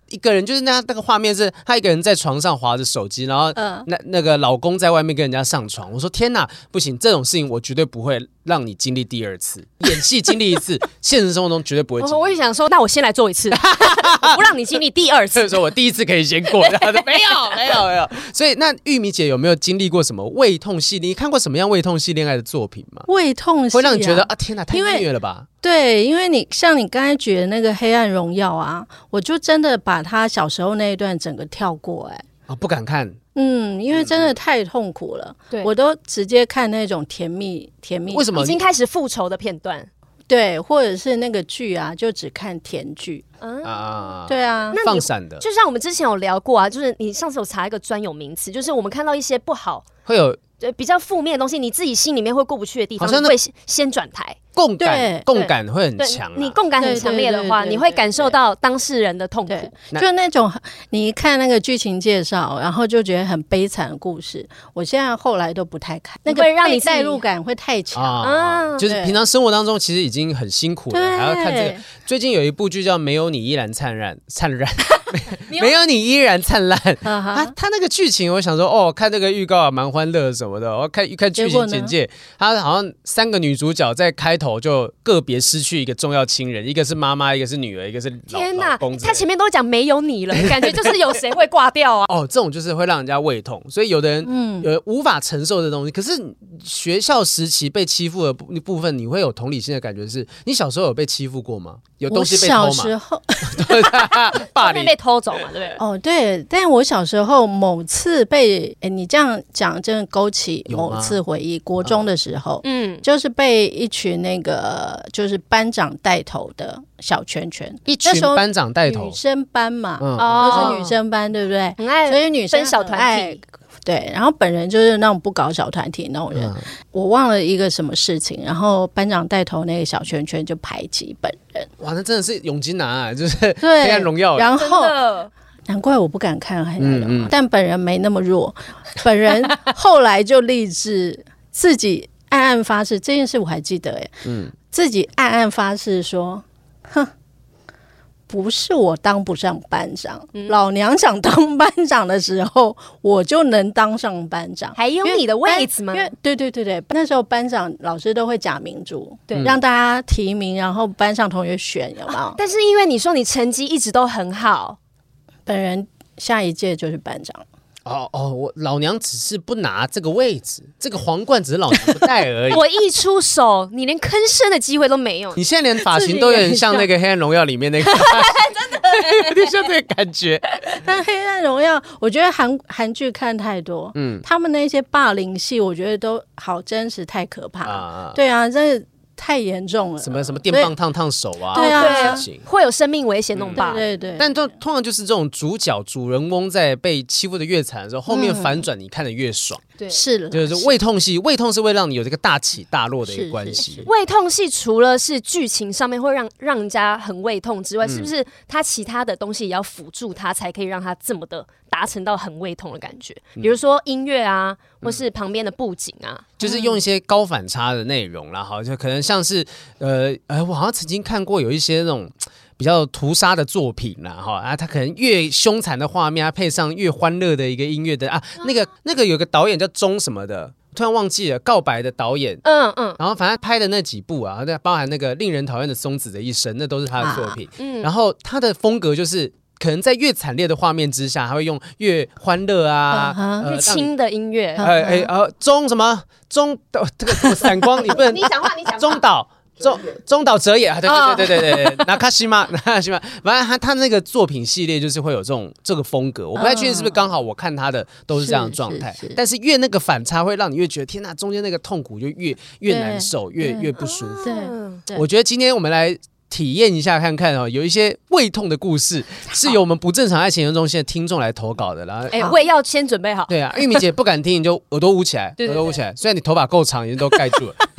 一个人，就是那那个画面是他一个人在床上滑着手机，然后嗯那那个老公在外面跟人家上床。我说天哪，不行，这种事情我绝对不会让你经历第二次。演戏经历一次，现实生活中绝对不会经历。 我也想说，那我先来做一次，我不让你经历第二次。 所以说我第一次可以先过，然后没有没有没有。所以那玉米姐有没有经历过什么胃痛系列？你看过什么样胃痛系恋爱的作品吗？ 胃痛系、啊、 会让你觉得啊天哪，太虐了吧？ 对，因为你像你刚才举的那个《黑暗荣耀》啊，我就真的把他小时候那一段整个跳过、欸，哎、 哦，不敢看。 嗯，因为真的太痛苦了， 对， 我都直接看那种甜蜜甜蜜， 为什么已经开始复仇的片段？ 对，或者是那个剧啊，就只看甜剧。 嗯啊， 对啊， 那放闪的， 就像我们之前有聊过啊，就是你上次有查一个专有名词，就是我们看到一些不好、 会有对比较负面的东西，你自己心里面会过不去的地方， 好像那会先转台。 共感， 对共感会很对强、啊。 你共感很强烈的话， 对对对对对你会感受到当事人的痛苦。 对，就那种你一看那个剧情介绍，然后就觉得很悲惨的故事，我现在后来都不太看，那个会让你代入感会太强。 啊，就是平常生活当中其实已经很辛苦了，还要看这个。最近有一部剧叫《没有你依然灿烂》，灿烂，没有你依然灿烂。他他那个剧情，我想说，哦，看这个预告啊，蛮欢乐什么的。我看一看剧情简介，他好像三个女主角在开头就个别失去一个重要亲人，一个是妈妈，一个是女儿，一个是老天哪， 公。 他前面都讲没有你了，感觉就是有谁会挂掉啊？ 哦，这种就是会让人家胃痛，所以有的人嗯有无法承受的东西。可是学校时期被欺负的部分，你会有同理心的感觉是，你小时候有被欺负过吗？有东西被偷吗？ 我小时候霸凌被偷走嘛，对不对？ 哦，对，但我小时候某次被，哎，你这样讲真的勾起某次回忆。国中的时候，嗯，就是被一群那个就是班长带头的小圈圈， 一群班长带头， 女生班嘛， 嗯， 都是女生班，对不对？ 很爱， 所以女生小团体。 对，然后本人就是那种不搞小团体那种人，嗯、我忘了一个什么事情，然后班长带头那个小圈圈就排挤本人。 哇，那真的是永金男啊，就是黑暗荣耀。 然后难怪我不敢看黑暗荣耀，嗯嗯但本人没那么弱，本人后来就立志自己暗暗发誓，这件事我还记得哎，嗯，自己暗暗发誓说，哼。不是我当不上班长、嗯、老娘想当班长的时候我就能当上班长， 还有你的位子吗？ 因为对对对对，那时候班长老师都会假民主，对，让大家提名，然后班上同学选，有没有、啊、 但是因为你说你成绩一直都很好， 本人下一届就是班长。 哦哦，我老娘只是不拿这个位置，这个皇冠只是老娘不戴而已。 我一出手，你连吭声的机会都没有。 你现在连发型都有点像那个《黑暗荣耀》里面那个， 真的有点像这个感觉。 但《黑暗荣耀》，我觉得韩韩剧看太多，嗯，他们那些霸凌戏，我觉得都好真实，太可怕了。啊对啊，这太严重了， 什么什么电棒烫烫手啊， 对啊， 会有生命危险那种霸凌、嗯、 对对对。 但通通常就是这种主角主人翁在被欺负的越惨的时候，后面反转你看得越爽。 对， 是了， 就是胃痛戏，胃痛是会让你有这个大起大落的一个关系。 胃痛戏除了是剧情上面会让让人家很胃痛之外，嗯、是不是它其他的东西也要辅助它，才可以让它这么的达成到很胃痛的感觉？比如说音乐啊，或是旁边的布景啊，嗯、 就是用一些高反差的内容啦，哈，就可能像是呃呃，我好像曾经看过有一些那种。比较屠杀的作品啦，哈啊，他可能越凶残的画面，他配上越欢乐的一个音乐的啊，那个那个有个导演叫钟什么的，突然忘记了，告白的导演，嗯嗯，然后反正拍的那几部啊，包含那个令人讨厌的松子的一生，那都是他的作品，啊嗯、然后他的风格就是。可能在越惨烈的画面之下，他会用越欢乐啊、 uh huh. 呃、越轻的音乐， 哎哎呃中什么中岛这个闪光，你不能你讲话，你讲话， 中岛。中中岛哲也，对对对对对对，那卡西玛，那卡西玛，反正他他那个作品系列就是会有这种这个风格，我不太确定是不是刚好我看他的都是这样的状态，但是越那个反差会让你越觉得天哪，中间那个痛苦就越越难受，越越不舒服。对，我觉得今天我们来体验一下看看哦，有一些胃痛的故事是由我们不正常爱情研究中心的听众来投稿的，然后哎，胃要先准备好。 对啊，玉米姐不敢听，你就耳朵捂起来，耳朵捂起来，虽然你头发够长，已经都盖住了。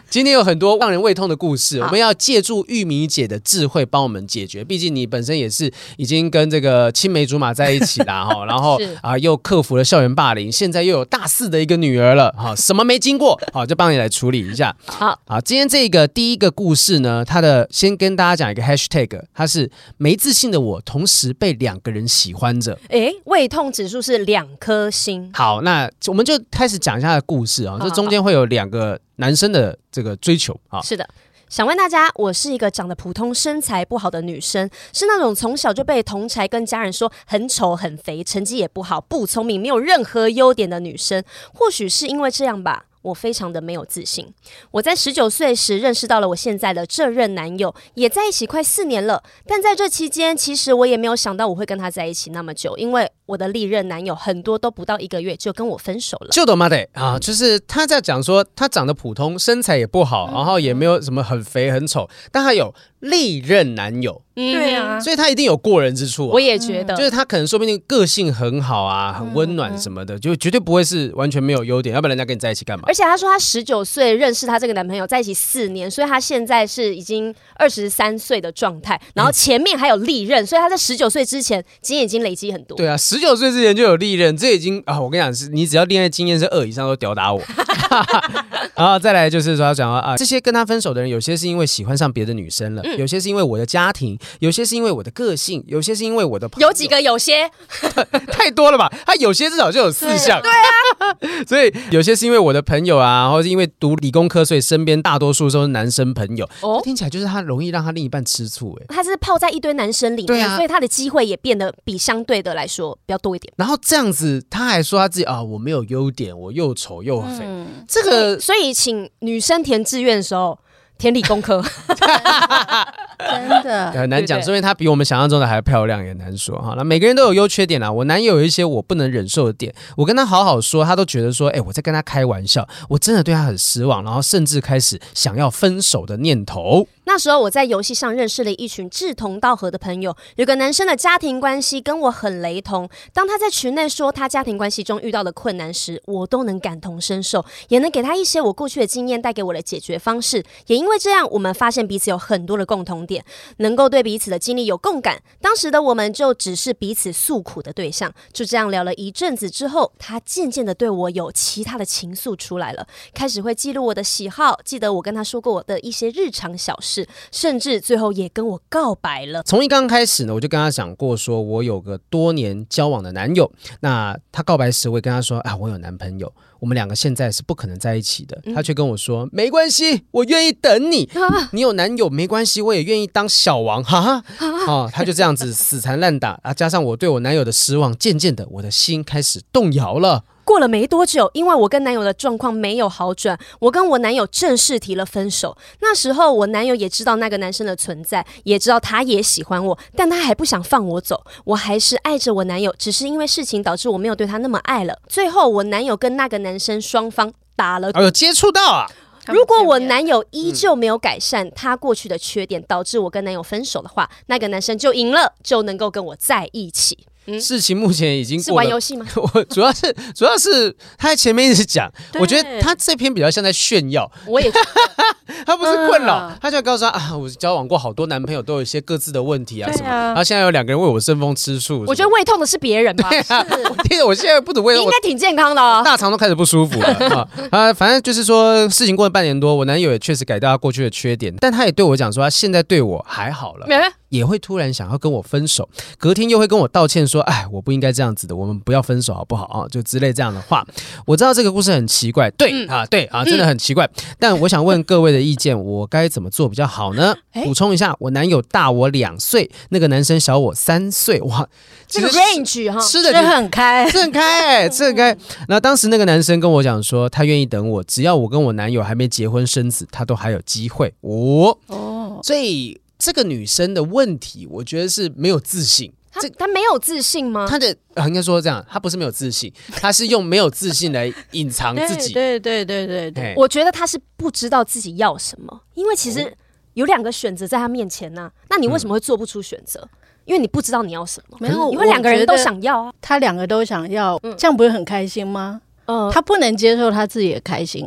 今天有很多让人胃痛的故事，我们要借助玉米姐的智慧帮我们解决。毕竟你本身也是已经跟这个青梅竹马在一起啦，然后啊又克服了校园霸凌，现在又有大四的一个女儿了，什么没经过，好就帮你来处理一下。 好， 好，今天这个第一个故事呢，它的先跟大家讲一个 hashtag， 它是没自信的我同时被两个人喜欢着。 哎，胃痛指数是两颗星。 好，那我们就开始讲一下他的故事啊，这中间会有两个男生的这个追求啊。 是的。想问大家，我是一个长得普通、身材不好的女生，是那种从小就被同侪跟家人说很丑、很肥，成绩也不好，不聪明，没有任何优点的女生。或许是因为这样吧，我非常的没有自信。我在十九岁时认识到了我现在的这任男友，也在一起快四年了。但在这期间，其实我也没有想到我会跟他在一起那么久，因为我的历任男友很多都不到一个月就跟我分手了。 就懂吗？得啊，就是他在讲说他长得普通，身材也不好，然后也没有什么很肥很丑，但他有历任男友。 嗯、对啊， 所以他一定有过人之处、啊。 我也觉得， 就是他可能说不定个性很好啊，很温暖什么的，就绝对不会是完全没有优点，要不然人家跟你在一起干嘛？ 而且他说他十九岁认识他这个男朋友，在一起四年，所以他现在是已经二十三岁的状态，然后前面还有历任，所以他在十九岁之前经验已经累积很多。 对啊，十九岁之前就有历任，这已经啊，我跟你讲，是你只要恋爱经验是二以上都吊打我。然后再来就是说，他讲啊，这些跟他分手的人，有些是因为喜欢上别的女生了，嗯、有些是因为我的家庭，有些是因为我的个性，有些是因为我的朋友。 有几个有些太多了吧？他有些至少就有四项。 对啊， 所以有些是因为我的朋友啊，或是因为读理工科，所以身边大多数都是男生朋友。哦，听起来就是他容易让他另一半吃醋哎、 欸。他是泡在一堆男生里面，啊、所以他的机会也变得比相对的来说比较多一点。 然后这样子，他还说他自己啊，我没有优点，我又丑又肥。嗯、这个， 所以请女生填志愿的时候。填理工科真的很难讲，所以她比我们想象中的还漂亮，也难说哈。那每个人都有优缺点啦，我男友有一些我不能忍受的点，我跟他好好说，他都觉得说，哎、欸，我在跟他开玩笑，我真的对他很失望，然后甚至开始想要分手的念头。 那时候我在游戏上认识了一群志同道合的朋友，有个男生的家庭关系跟我很雷同，当他在群内说他家庭关系中遇到的困难时，我都能感同身受，也能给他一些我过去的经验带给我的解决方式。也因为这样，我们发现彼此有很多的共同点，能够对彼此的经历有共感。当时的我们就只是彼此诉苦的对象。就这样聊了一阵子之后，他渐渐的对我有其他的情愫出来了，开始会记录我的喜好，记得我跟他说过我的一些日常小事，甚至最后也跟我告白了。 从一刚开始呢，我就跟他讲过说我有个多年交往的男友，那他告白时我也跟他说啊，我有男朋友，我们两个现在是不可能在一起的。他却跟我说没关系，我愿意等你，你有男友没关系，我也愿意当小王，哈哈、哦、他就这样子死缠烂打啊，加上我对我男友的失望，渐渐的我的心开始动摇了。 过了没多久，因为我跟男友的状况没有好转，我跟我男友正式提了分手。那时候我男友也知道那个男生的存在，也知道他也喜欢我，但他还不想放我走。我还是爱着我男友，只是因为事情导致我没有对他那么爱了。最后我男友跟那个男生双方打了， 哎呦，接触到啊！ 如果我男友依旧没有改善他过去的缺点，导致我跟男友分手的话，那个男生就赢了，就能够跟我在一起。 嗯、事情目前已经过了， 是玩游戏吗？ 我主要是主要是他在前面一直讲，我觉得他这篇比较像在炫耀。 我也觉得他不是困扰，嗯、他就告诉他啊，我交往过好多男朋友，都有一些各自的问题啊什么。然后现在有两个人为我争风吃醋， 我觉得胃痛的是别人吧。 对啊，我听着我现在不止胃痛， 应该挺健康的哦， 大肠都开始不舒服了啊。啊，反正就是说事情过了半年多，我男友也确实改掉他过去的缺点，但他也对我讲说，他现在对我还好了。也会突然想要跟我分手，隔天又会跟我道歉说，哎，我不应该这样子的，我们不要分手好不好啊？就之类这样的话。我知道这个故事很奇怪，对、嗯、啊，对啊，真的很奇怪。嗯、但我想问各位的意见，我该怎么做比较好呢？补充一下，我男友大我两岁，那个男生小我三岁，哇， 这个 range 哈， 吃的吃很开， 吃很开、欸，吃很开。那当时那个男生跟我讲说，他愿意等我，只要我跟我男友还没结婚生子，他都还有机会。哦哦，所以。这个女生的问题，我觉得是没有自信。 她她没有自信吗？ 她的、啊、应该说这样，她不是没有自信，她是用没有自信来隐藏自己。 对对对对 对, 对， 我觉得她是不知道自己要什么，因为其实有两个选择在她面前呢、啊，那你为什么会做不出选择？嗯、因为你不知道你要什么。没有，因为两个人都想要啊， 他两个都想要，嗯、这样不是很开心吗？嗯，他不能接受他自己的开心、欸，哎。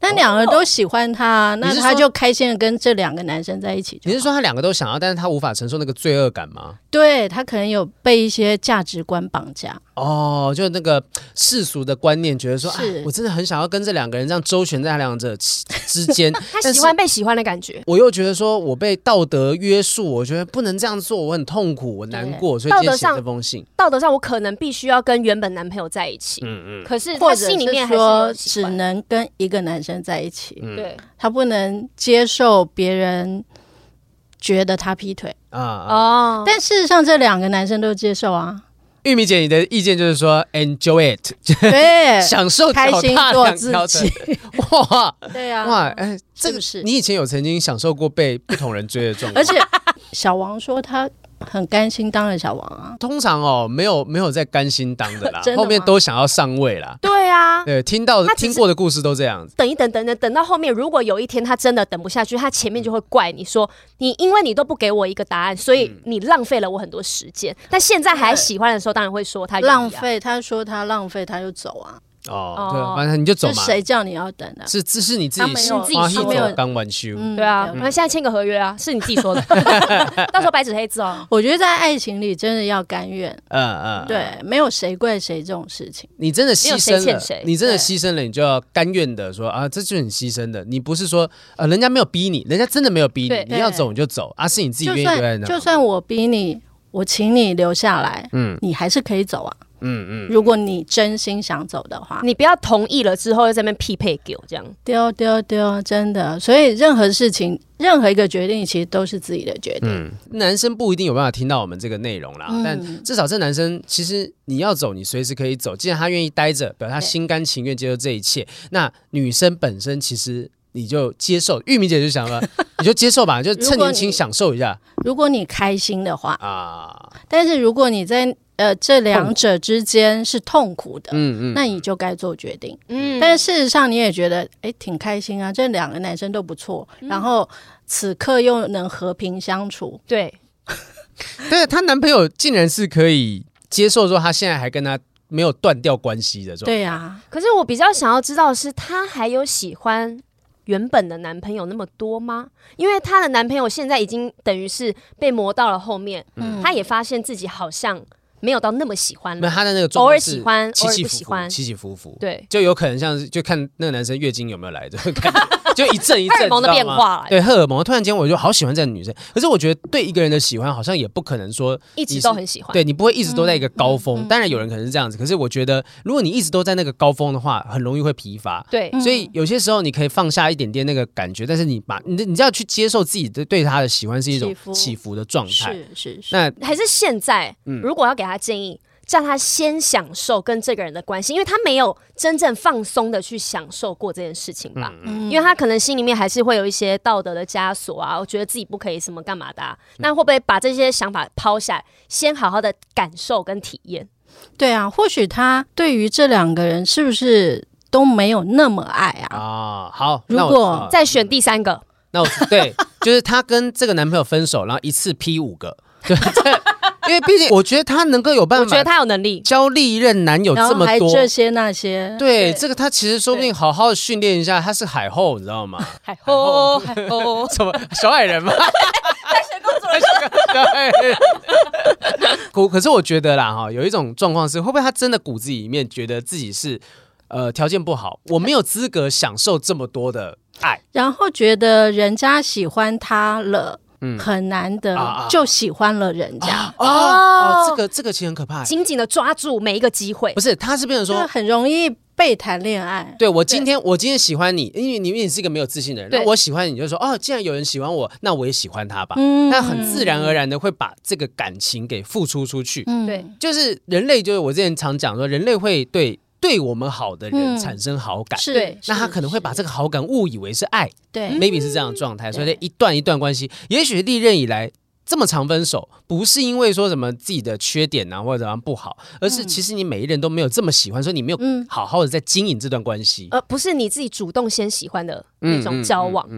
但两个都喜欢他，那他就开心的跟这两个男生在一起就好。 你是说他两个都想要，但是他无法承受那个罪恶感吗？ 对，他可能有被一些价值观绑架。 哦，就那个世俗的观念，觉得说，哎，我真的很想要跟这两个人这样周旋在两者之间。 他喜欢被喜欢的感觉， 我又觉得说我被道德约束，我觉得不能这样做，我很痛苦，我难过，所以今天写这封信。 道德上我可能必须要跟原本男朋友在一起，嗯嗯，可是他心里面还是说只能跟一个男生在一起， 嗯、对， 他不能接受别人觉得他劈腿啊哦，但事实上这两个男生都接受啊。 玉米姐，你的意见就是说 enjoy it， 对， 享受开心做自己。 哇， 对啊， 哇，哎，这个是你以前有曾经享受过被不同人追的状况？ 而且小王说他很甘心当了小王啊。 通常哦，没有没有在甘心当的啦， 的后面都想要上位啦。 对啊， 对，听到听过的故事都这样子。 等一等等等等到后面，如果有一天他真的等不下去，他前面就会怪你说，你因为你都不给我一个答案，所以你浪费了我很多时间。但现在还喜欢的时候，当然会说他浪费。他说他浪费，他就走啊。 哦，对，反正你就走嘛。 是谁叫你要等的？ 是这是你自己， 是你自己说的。刚完休， 对啊，那现在签个合约啊，是你自己说的，到时候白纸黑字哦。 我觉得在爱情里真的要甘愿， 嗯嗯， 对，没有谁怪谁这种事情。 你真的牺牲了，你真的牺牲了，你就要甘愿的说啊，这就是你牺牲的。你不是说呃，人家没有逼你，人家真的没有逼你，你要走你就走啊，是你自己愿意留在那。 就算我逼你，我请你留下来，嗯，你还是可以走啊。嗯嗯，如果你真心想走的话， 你不要同意了之后又在那边匹配给我这样丢丢丢，真的。所以任何事情，任何一个决定，其实都是自己的决定。嗯， 男生不一定有办法听到我们这个内容啦，嗯、但至少这男生其实你要走，你随时可以走。既然他愿意待着，表示他心甘情愿接受这一切。那女生本身其实你就接受。玉米姐就想了，你就接受吧，就趁年轻享受一下。 如果你开心的话啊，但是如果你在呃，这两者之间是痛苦的，嗯嗯，那你就该做决定，嗯。但是事实上，你也觉得，哎，挺开心啊，这两个男生都不错，嗯、然后此刻又能和平相处， 对。 对，她男朋友竟然是可以接受说，他现在还跟他没有断掉关系的状态。 对呀、啊。 可是我比较想要知道的是，她还有喜欢原本的男朋友那么多吗？因为她的男朋友现在已经等于是被磨到了后面，嗯，她也发现自己好像没有到那么喜欢了， 没有他的那个状偶尔喜欢，偶尔不喜欢， 起起伏伏， 对， 就有可能像是就看那个男生月经有没有来，就看就一阵一阵荷尔蒙的变化， 对荷尔蒙。突然间我就好喜欢这个女生，可是我觉得对一个人的喜欢好像也不可能说一直都很喜欢， 对你不会一直都在一个高峰。嗯、当然有人可能是这样子，可是我觉得如果你一直都在那个高峰的话，很容易会疲乏。 对， 所以有些时候你可以放下一点点那个感觉，但是你把你你就要去接受自己的对他的喜欢是一种起伏, 起伏的状态。 是是是。 那还是现在，嗯、如果要给他建议。叫他先享受跟这个人的关系，因为他没有真正放松的去享受过这件事情吧、嗯、因为他可能心里面还是会有一些道德的枷锁啊，我觉得自己不可以什么干嘛的、啊嗯、那会不会把这些想法抛下，先好好的感受跟体验？ 对啊，或许他对于这两个人是不是都没有那么爱啊？ 啊，好， 如果再选第三个， 那我对，就是他跟这个男朋友分手，然后一次劈五个，对。因为毕竟我觉得他能够有办法， 我觉得他有能力交历任男友这么多， 还这些那些， 对，这个他其实说不定好好的训练一下，他是海后，你知道吗？ 海后，海后， 什么小矮人吗？ 白雪公主人。可是我觉得啦，哈，有一种状况是，会不会他真的骨子里面觉得自己是呃条件不好，我没有资格享受这么多的爱， 然后觉得人家喜欢他了。嗯、很难得、啊、就喜欢了人家、啊、 哦, 哦，这个这个其实很可怕， 紧紧的抓住每一个机会。 不是，他是变成说很容易被谈恋爱。 对，我今天我今天喜欢你，因为你你是一个没有自信的人，那我喜欢你就说哦，既然有人喜欢我，那我也喜欢他吧。嗯，那很自然而然的会把这个感情给付出出去。 嗯，对， 就是人类，就是我之前常讲说，人类会对。对我们好的人产生好感， 是、嗯， 那他可能会把这个好感误以为是爱， 对 ，maybe 是这样的状态，所以一段一段关系，也许历任以来这么长分手，不是因为说什么自己的缺点啊或者怎样不好，而是其实你每一任都没有这么喜欢，所以你没有好好的在经营这段关系， 而、嗯呃、不是你自己主动先喜欢的那种交往。嗯嗯嗯嗯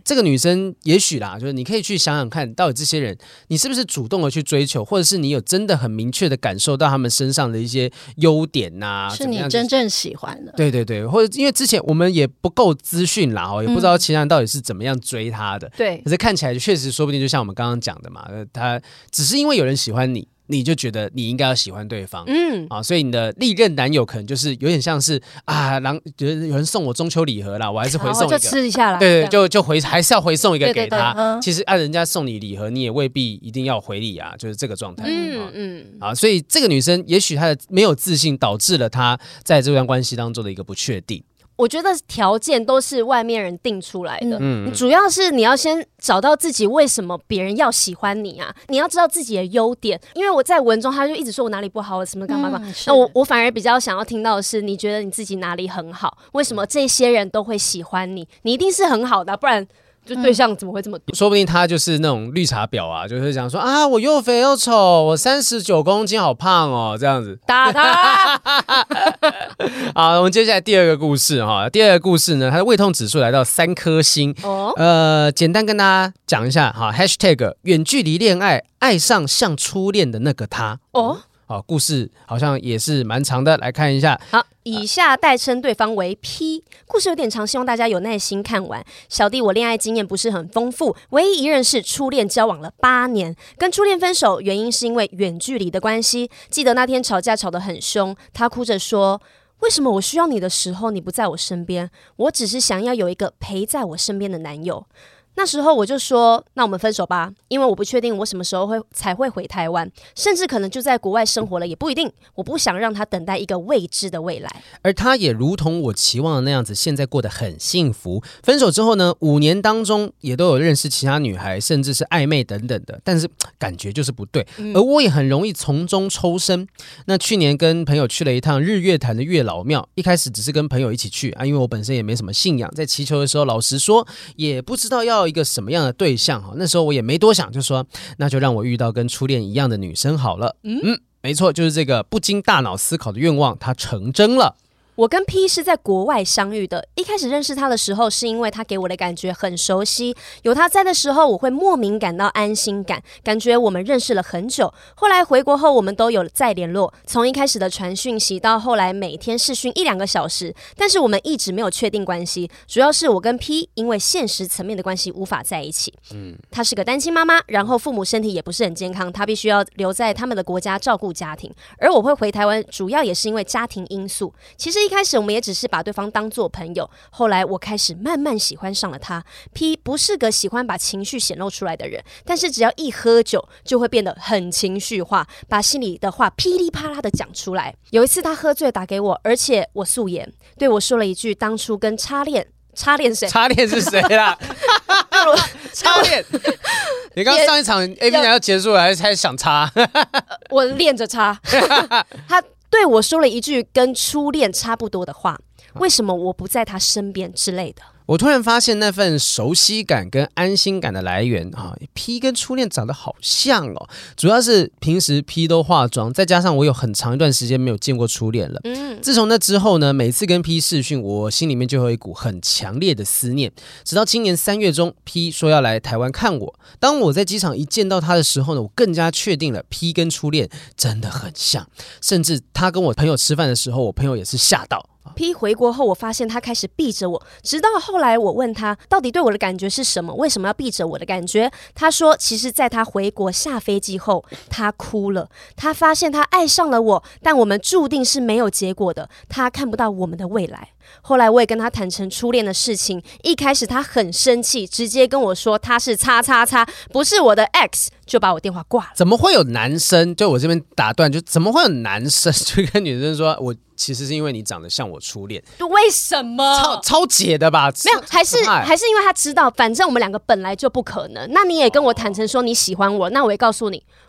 这个女生也许啦，就是你可以去想想看，到底这些人你是不是主动的去追求，或者是你有真的很明确的感受到他们身上的一些优点呐、啊， 是你真正喜欢的。 对对对，或者因为之前我们也不够资讯啦，也不知道其他人到底是怎么样追他的。 对、嗯， 可是看起来确实说不定就像我们刚刚讲的嘛，他只是因为有人喜欢你。你就觉得你应该要喜欢对方，嗯啊，所以你的历任男友可能就是有点像是啊，然觉得有人送我中秋礼盒啦，我还是回送一个， 就吃一下啦， 对对，就就回还是要回送一个给他。 对对对， 其实按、啊、人家送你礼盒，你也未必一定要回礼啊，就是这个状态。嗯嗯啊，所以这个女生也许她的没有自信，导致了她在这段关系当中的一个不确定。 我觉得条件都是外面人定出来的，嗯，主要是你要先找到自己为什么别人要喜欢你啊，你要知道自己的优点。因为我在文中他就一直说我哪里不好，什么干嘛干嘛，嗯、那我我反而比较想要听到的是，你觉得你自己哪里很好？为什么这些人都会喜欢你？你一定是很好的、啊，不然。就对象怎么会这么多、 嗯？说不定他就是那种绿茶婊啊，就是讲说啊，我又肥又丑，我三十九公斤，好胖哦，这样子。 打他！ 好，我们接下来第二个故事哈，第二个故事呢，它的胃痛指数来到三颗星。哦，呃，简单跟大家讲一下哈 ，#hashtag 远距离恋爱，爱上像初恋的那个他。哦。好，故事好像也是蛮长的，来看一下。 好，以下代称对方为 P。故事有点长，希望大家有耐心看完。小弟我恋爱经验不是很丰富，唯一一任是初恋，交往了八年，跟初恋分手，原因是因为远距离的关系。记得那天吵架吵得很凶，他哭着说：“为什么我需要你的时候你不在我身边？我只是想要有一个陪在我身边的男友。”那时候我就说，那我们分手吧，因为我不确定我什么时候会才会回台湾，甚至可能就在国外生活了，也不一定。我不想让他等待一个未知的未来。 而他也如同我期望的那样子，现在过得很幸福。分手之后呢，五年当中也都有认识其他女孩，甚至是暧昧等等的，但是感觉就是不对。而我也很容易从中抽身。那去年跟朋友去了一趟日月潭的月老庙，一开始只是跟朋友一起去啊，因为我本身也没什么信仰，在祈求的时候，老实说也不知道要一个什么样的对象，那时候我也没多想，就说那就让我遇到跟初恋一样的女生好了。嗯嗯，没错，就是这个不经大脑思考的愿望，它成真了。 我跟 P 是在国外相遇的，一开始认识他的时候，是因为他给我的感觉很熟悉，有他在的时候，我会莫名感到安心感，感觉我们认识了很久。后来回国后，我们都有再联络，从一开始的传讯息到后来每天视讯一两个小时，但是我们一直没有确定关系，主要是我跟 P 因为现实层面的关系无法在一起。嗯，她是个单亲妈妈，然后父母身体也不是很健康，她必须要留在他们的国家照顾家庭，而我会回台湾，主要也是因为家庭因素。其实一开始我们也只是把对方当作朋友，后来我开始慢慢喜欢上了他。 P 不是个喜欢把情绪显露出来的人，但是只要一喝酒就会变得很情绪化，把心里的话噼里啪啦的讲出来。有一次他喝醉打给我，而且我素颜，对我说了一句当初跟插恋插恋谁？ 插恋是谁啦？插恋？你刚上一场 A V 要结束了，还是还想插？ 我练着插。他对我说了一句跟初恋差不多的话，为什么我不在他身边之类的。 我突然发现那份熟悉感跟安心感的来源啊 ，P 跟初恋长得好像哦。主要是平时 P 都化妆，再加上我有很长一段时间没有见过初恋了。嗯，自从那之后呢，每次跟 P 视讯，我心里面就有一股很强烈的思念。直到今年三月中 ，P 说要来台湾看我。当我在机场一见到他的时候呢，我更加确定了 P 跟初恋真的很像。甚至他跟我朋友吃饭的时候，我朋友也是吓到。 P 回国后，我发现他开始避着我，直到后来我问他到底对我的感觉是什么，为什么要避着我的感觉？他说，其实在他回国下飞机后，他哭了，他发现他爱上了我，但我们注定是没有结果的，他看不到我们的未来。后来我也跟他坦诚初恋的事情，一开始他很生气，直接跟我说他是叉叉叉，不是我的 X， 就把我电话挂了。 怎么会有男生，就我这边打断，就怎么会有男生就跟女生说我其实是因为你长得像我初恋？ 为什么？ 超超解的吧？ 没有，还是还是因为他知道，反正我们两个本来就不可能。那你也跟我坦诚说你喜欢我，那我也告诉你，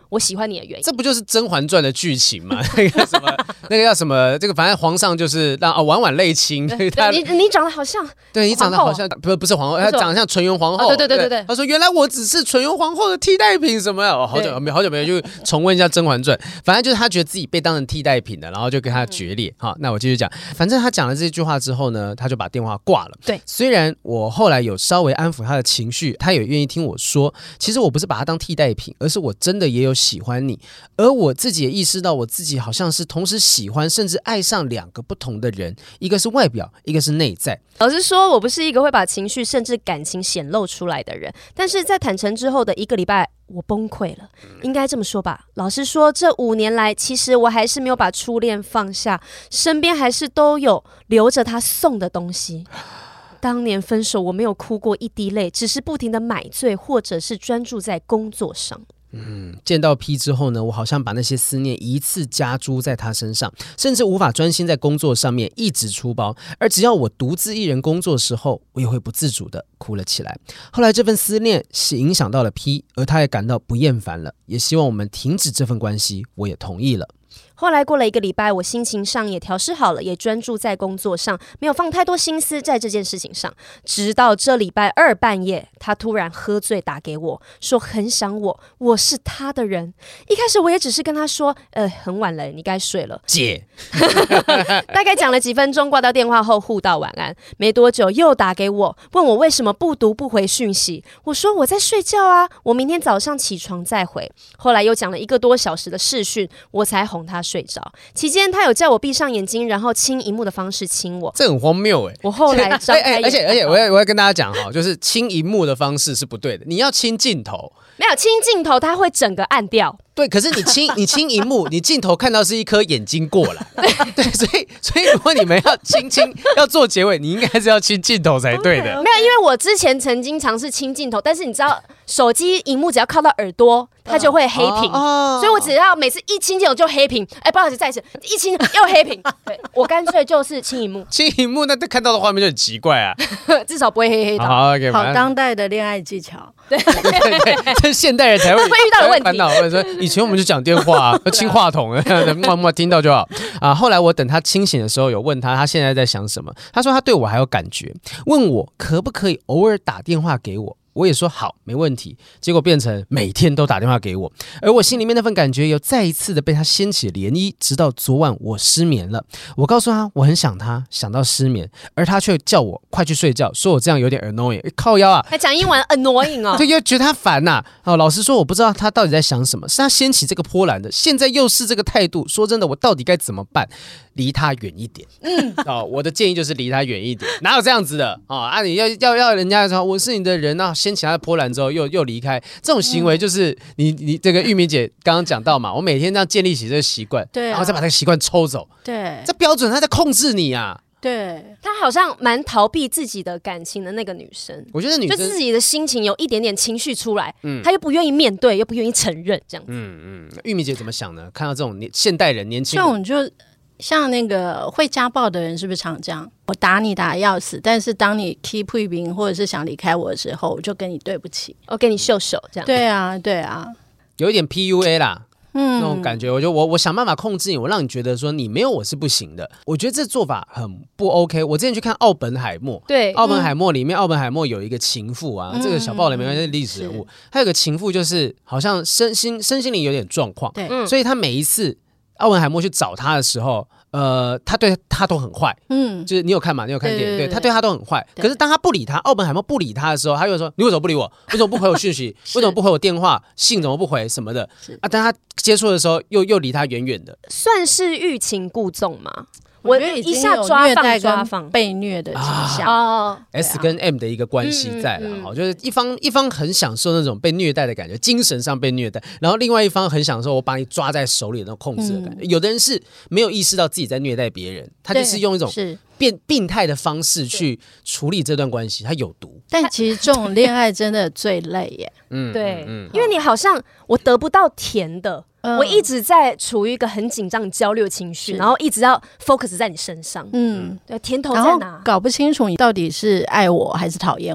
我喜欢你的原因。 这不就是《甄嬛传》的剧情吗？那个什么，那个叫什么？这个反正皇上就是让啊婉婉泪清。 对你你长得好像， 对你长得好像不不是皇后，她长得像纯元皇后。 哦、对对对对对。 他说原来我只是纯元皇后的替代品什么呀？哦、好久没好久没有去重温一下《甄嬛传》，反正就是他觉得自己被当成替代品了，然后就跟他决裂。好、嗯，那我继续讲。反正他讲了这句话之后呢，他就把电话挂了。 对， 虽然我后来有稍微安抚他的情绪，他也愿意听我说，其实我不是把他当替代品，而是我真的也有喜欢你，而我自己也意识到我自己好像是同时喜欢甚至爱上两个不同的人，一个是外表，一个是内在。 老实说，我不是一个会把情绪甚至感情显露出来的人，但是在坦诚之后的一个礼拜，我崩溃了，应该这么说吧。老实说，这五年来，其实我还是没有把初恋放下，身边还是都有留着他送的东西。当年分手，我没有哭过一滴泪，只是不停的买醉，或者是专注在工作上。 嗯，见到 P 之后呢，我好像把那些思念一次加诸在他身上，甚至无法专心在工作上面，一直出包。而只要我独自一人工作的时候，我也会不自主的哭了起来。后来这份思念是影响到了 P， 而他也感到不厌烦了，也希望我们停止这份关系，我也同意了。 后来过了一个礼拜，我心情上也调试好了，也专注在工作上，没有放太多心思在这件事情上。直到这礼拜二半夜，他突然喝醉打给我，说很想我，我是他的人。一开始我也只是跟他说，呃，很晚了，你该睡了， 姐。 大概讲了几分钟，挂掉电话后互道晚安。没多久又打给我，问我为什么不读不回讯息。我说我在睡觉啊，我明天早上起床再回。后来又讲了一个多小时的视讯，我才哄他睡着。期间他有叫我闭上眼睛，然后亲荧幕的方式亲我， 这很荒谬哎、欸！ 我后来张开眼， 而且而且我要我要跟大家讲哈，就是亲荧幕的方式是不对的，你要亲镜头。 没有亲镜头，它会整个暗掉。 对，可是你亲你亲荧幕，你镜头看到是一颗眼睛过来，对，所以所以如果你们要亲亲要做结尾，你应该是要亲镜头才对的。 Okay, okay. 没有，因为我之前曾经尝试亲镜头，但是你知道手机荧幕只要靠到耳朵，它就会黑屏，哦哦、所以我只要每次一亲镜头就黑屏。哎，不好意思，再一次一亲又黑屏。对，我干脆就是亲荧幕， 亲荧幕那看到的画面就很奇怪啊， 至少不会黑黑的。 好， okay, 好当代的恋爱技巧。 对对对对，这现代人才会会遇到的问题。 烦恼，或者说以前我们就讲电话、啊，亲话筒，默默听到就好啊。后来我等他清醒的时候，有问他他现在在想什么，他说他对我还有感觉，问我可不可以偶尔打电话给我。我也说好，没问题。结果变成每天都打电话给我，而我心里面那份感觉又再一次的被他掀起了涟漪。直到昨晚我失眠了，我告诉他我很想他，想到失眠，而他却叫我快去睡觉，说我这样有点 annoying， 靠腰啊， 还讲英文 annoying 哦， 对，又觉得他烦呐、啊。哦，老实说，我不知道他到底在想什么，是他掀起这个波澜的，现在又是这个态度。说真的，我到底该怎么办？离他远一点。嗯，哦，我的建议就是离他远一点。哪有这样子的啊、哦？啊，你要要要人家说我是你的人啊，掀起他的波澜之后又又离开，这种行为就是你你这个玉明姐刚刚讲到嘛，我每天这样建立起这个习惯， 对、啊， 然后再把这个习惯抽走， 对， 这标准他在控制你啊。 对， 她好像蛮逃避自己的感情的那个女生， 我觉得女生就自己的心情有一点点情绪出来，嗯，她又不愿意面对，又不愿意承认，这样子。 嗯嗯，玉明姐怎么想呢？看到这种年现代人年轻人， 这种就像那个会家暴的人，是不是常这样？我打你打得要死，但是当你 keep 一兵或者是想离开我的时候，我就跟你对不起， 我跟你袖手，这样。 对啊，对啊， 有一点 P U A 啦。嗯，那种感觉，我就我我想办法控制你，我让你觉得说你没有我是不行的。我觉得这做法很不 OK。我之前去看奥本海默， 对， 奥本海默里面，奥本海默有一个情妇啊，嗯、这个小报里面是历史人物，他有个情妇就是好像身心身心灵有点状况， 对， 所以他每一次奥本海默去找他的时候。呃，他对他都很坏，嗯，就是你有看嘛？你有看电影？ 对, 对, 对，他对他都很坏。可是当他不理他，奥本海默不理他的时候，他就说：“你为什么不理我？为什么不回我讯息？为什么不回我电话？信怎么不回什么的？”啊，当他接触的时候，又又离他远远的， 算是欲擒故纵吗？ 我一下抓放抓放被虐的倾向哦 ，S 跟 M 的一个关系在了，好、嗯嗯，就是一方一方很享受那种被虐待的感觉，精神上被虐待，然后另外一方很享受我把你抓在手里的那种控制的感觉。嗯、有的人是没有意识到自己在虐待别人，他就是用一种变病态的方式去处理这段关系，他有毒。 但其实这种恋爱真的最累耶， 嗯，对，嗯、因为你好像我得不到甜的。我一直在处于一个很紧张、焦虑的情绪，然后一直要 focus 在你身上。嗯，对，甜头在哪？ 搞不清楚你到底是爱我还是讨厌我。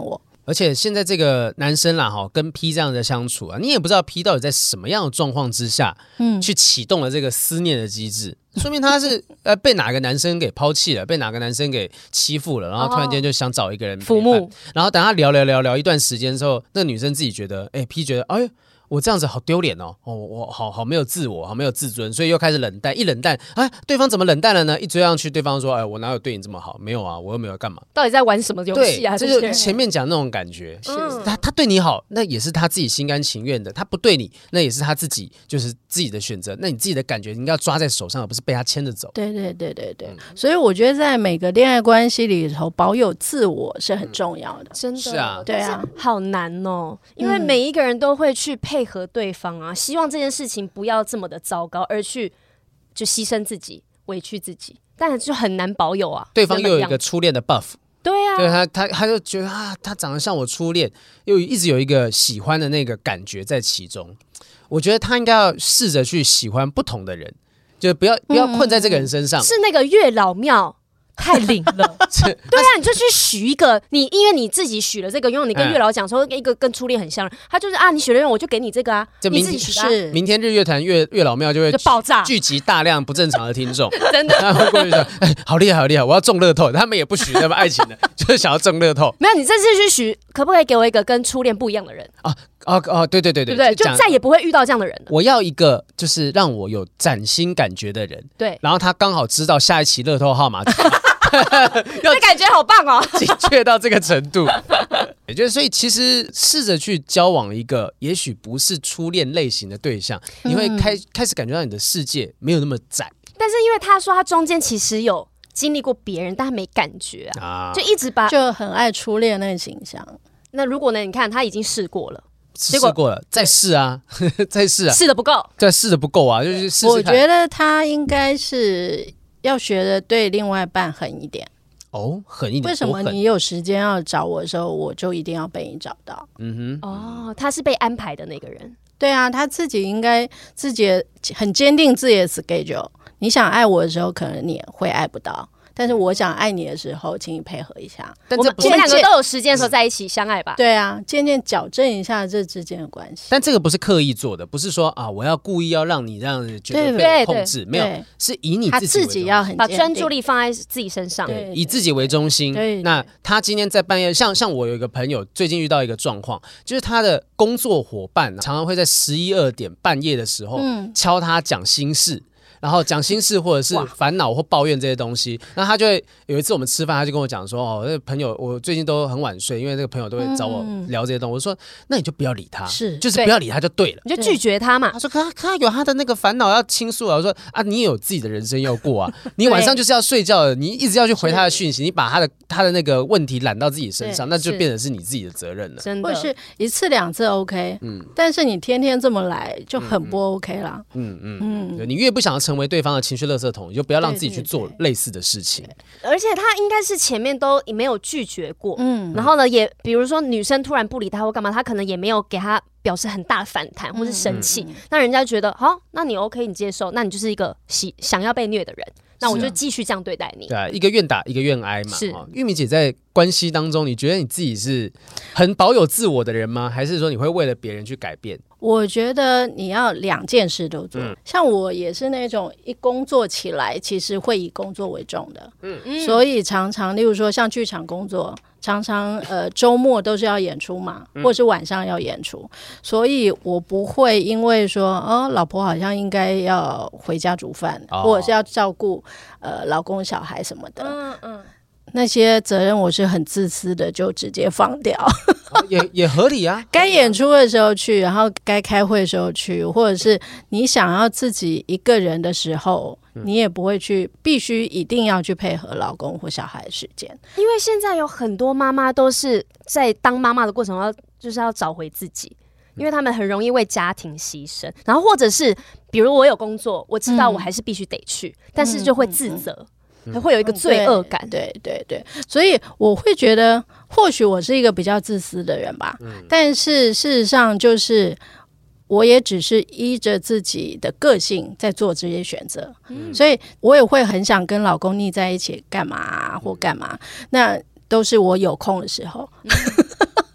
而且现在这个男生啦哈，跟 P 这样的相处啊，你也不知道 P 到底在什么样的状况之下，嗯，去启动了这个思念的机制，说明他是呃被哪个男生给抛弃了，被哪个男生给欺负了，然后突然间就想找一个人陪伴， 父母， 然后等他聊聊聊聊一段时间之后，那女生自己觉得，哎 ，P 觉得，哎。我这样子好丢脸哦，哦，我好好没有自我，好没有自尊，所以又开始冷淡。一冷淡，哎，对方怎么冷淡了呢？一追上去，对方说，哎，我哪有对你这么好？没有啊，我又没有干嘛。 到底在玩什么游戏啊？ 对，这就前面讲那种感觉，嗯、他他对你好，那也是他自己心甘情愿的；他不对你，那也是他自己就是自己的选择。那你自己的感觉，你应该要抓在手上，而不是被他牵着走。 对对对对对，嗯、所以我觉得在每个恋爱关系里头，保有自我是很重要的。 嗯、真的是啊， 对啊， 好难哦，因为每一个人都会去配合对方。啊，希望这件事情不要这么的糟糕，而去就牺牲自己、委屈自己，但就很难保有啊。 对方又有一个初恋的 buff， 对啊， 对他他他就觉得啊，他长得像我初恋，又一直有一个喜欢的那个感觉在其中。我觉得他应该要试着去喜欢不同的人，就不要不要困在这个人身上。 是那个月老庙。太灵了，对啊，你就去许一个，你因为你自己许了这个愿，你跟月老讲说一个跟初恋很像，他就是啊，你许了愿我就给你这个啊，你自己许的、啊。 是明天日月潭月月老庙就会就爆炸， 聚集大量不正常的听众， 真的， 他会过去说，哎，好厉害，好厉害，我要中乐透，他们也不许那么爱情的，就是想要中乐透。 没有，你这次去许，可不可以给我一个跟初恋不一样的人啊？哦哦，对对对对， 对不对？就再也不会遇到这样的人了。 我要一个就是让我有崭新感觉的人， 对， 然后他刚好知道下一期乐透号码。 这感觉好棒哦， 精确到这个程度，也就是所以其实试着去交往一个也许不是初恋类型的对象，你会开开始感觉到你的世界没有那么窄。 但是因为他说他中间其实有经历过别人，但他没感觉啊，啊就一直把就很爱初恋那个形象。 那如果呢？你看他已经试过了。 试过了，再试啊，再试啊， 试的不够， 再试的不够啊，就是试试看。 我觉得他应该是要学的对另外一半狠一点。 哦，狠一点。 为什么你有时间要找我的时候，我就一定要被你找到？ 嗯哼，哦，他是被安排的那个人。 对啊，他自己应该自己很坚定自己的 schedule。你想爱我的时候，可能你也会爱不到。但是我想爱你的时候，请你配合一下。 但这我们两个都有时间的时候在一起相爱吧？ 对啊，渐渐矫正一下这之间的关系。 但这个不是刻意做的，不是说啊，我要故意要让你这样子觉得被我控制，没有，是以你自己为中心， 他自己要很把专注力放在自己身上， 对，以自己为中心。那他今天在半夜，像像我有一个朋友，最近遇到一个状况，就是他的工作伙伴、啊、常常会在十一二点半夜的时候、嗯、敲他讲心事。然后讲心事或者是烦恼或抱怨这些东西，那他就会有一次我们吃饭，他就跟我讲说，哦，那个朋友我最近都很晚睡，因为这个朋友都会找我聊这些东西。我说，那你就不要理他， 是， 就是不要理他就对了， 你就拒绝他嘛。 他说，他他有他的那个烦恼要倾诉啊。我说啊，你也有自己的人生要过啊，你晚上就是要睡觉的，你一直要去回他的讯息，你把他的他的那个问题揽到自己身上，那就变成是你自己的责任了。 真的，或者是一次两次 OK， 嗯，但是你天天这么来就很不 OK 啦。嗯嗯嗯，嗯你越不想要成为对方的情绪垃圾桶，你就不要让自己去做类似的事情。 对对对，而且他应该是前面都没有拒绝过，嗯，然后呢，也比如说女生突然不理他或干嘛，他可能也没有给他表示很大的反弹或是生气，嗯、那人家觉得好，那你 OK， 你接受，那你就是一个喜想要被虐的人，那我就继续这样对待你。 对啊，一个愿打一个愿挨嘛。 是， 哦、玉米姐在关系当中，你觉得你自己是很保有自我的人吗？还是说你会为了别人去改变？ 我觉得你要两件事都做，嗯、像我也是那种一工作起来，其实会以工作为重的，嗯，所以常常，例如说像剧场工作，常常呃周末都是要演出嘛，或者是晚上要演出，所以我不会因为说哦，老婆好像应该要回家煮饭，哦、或者是要照顾呃老公小孩什么的，嗯嗯。那些责任我是很自私的，就直接放掉， 哦、也也合理啊。 该演出的时候去，然后该开会的时候去，或者是你想要自己一个人的时候，嗯、你也不会去必须一定要去配合老公或小孩的时间。 因为现在有很多妈妈都是在当妈妈的过程中要就是要找回自己，因为他们很容易为家庭牺牲，然后或者是比如我有工作，我知道我还是必须得去，嗯、但是就会自责。嗯嗯还会有一个罪恶感， 嗯、对对 对, 对，所以我会觉得，或许我是一个比较自私的人吧，嗯、但是事实上就是我也只是依着自己的个性在做这些选择，嗯、所以我也会很想跟老公腻在一起干嘛、啊、或干嘛，那都是我有空的时候。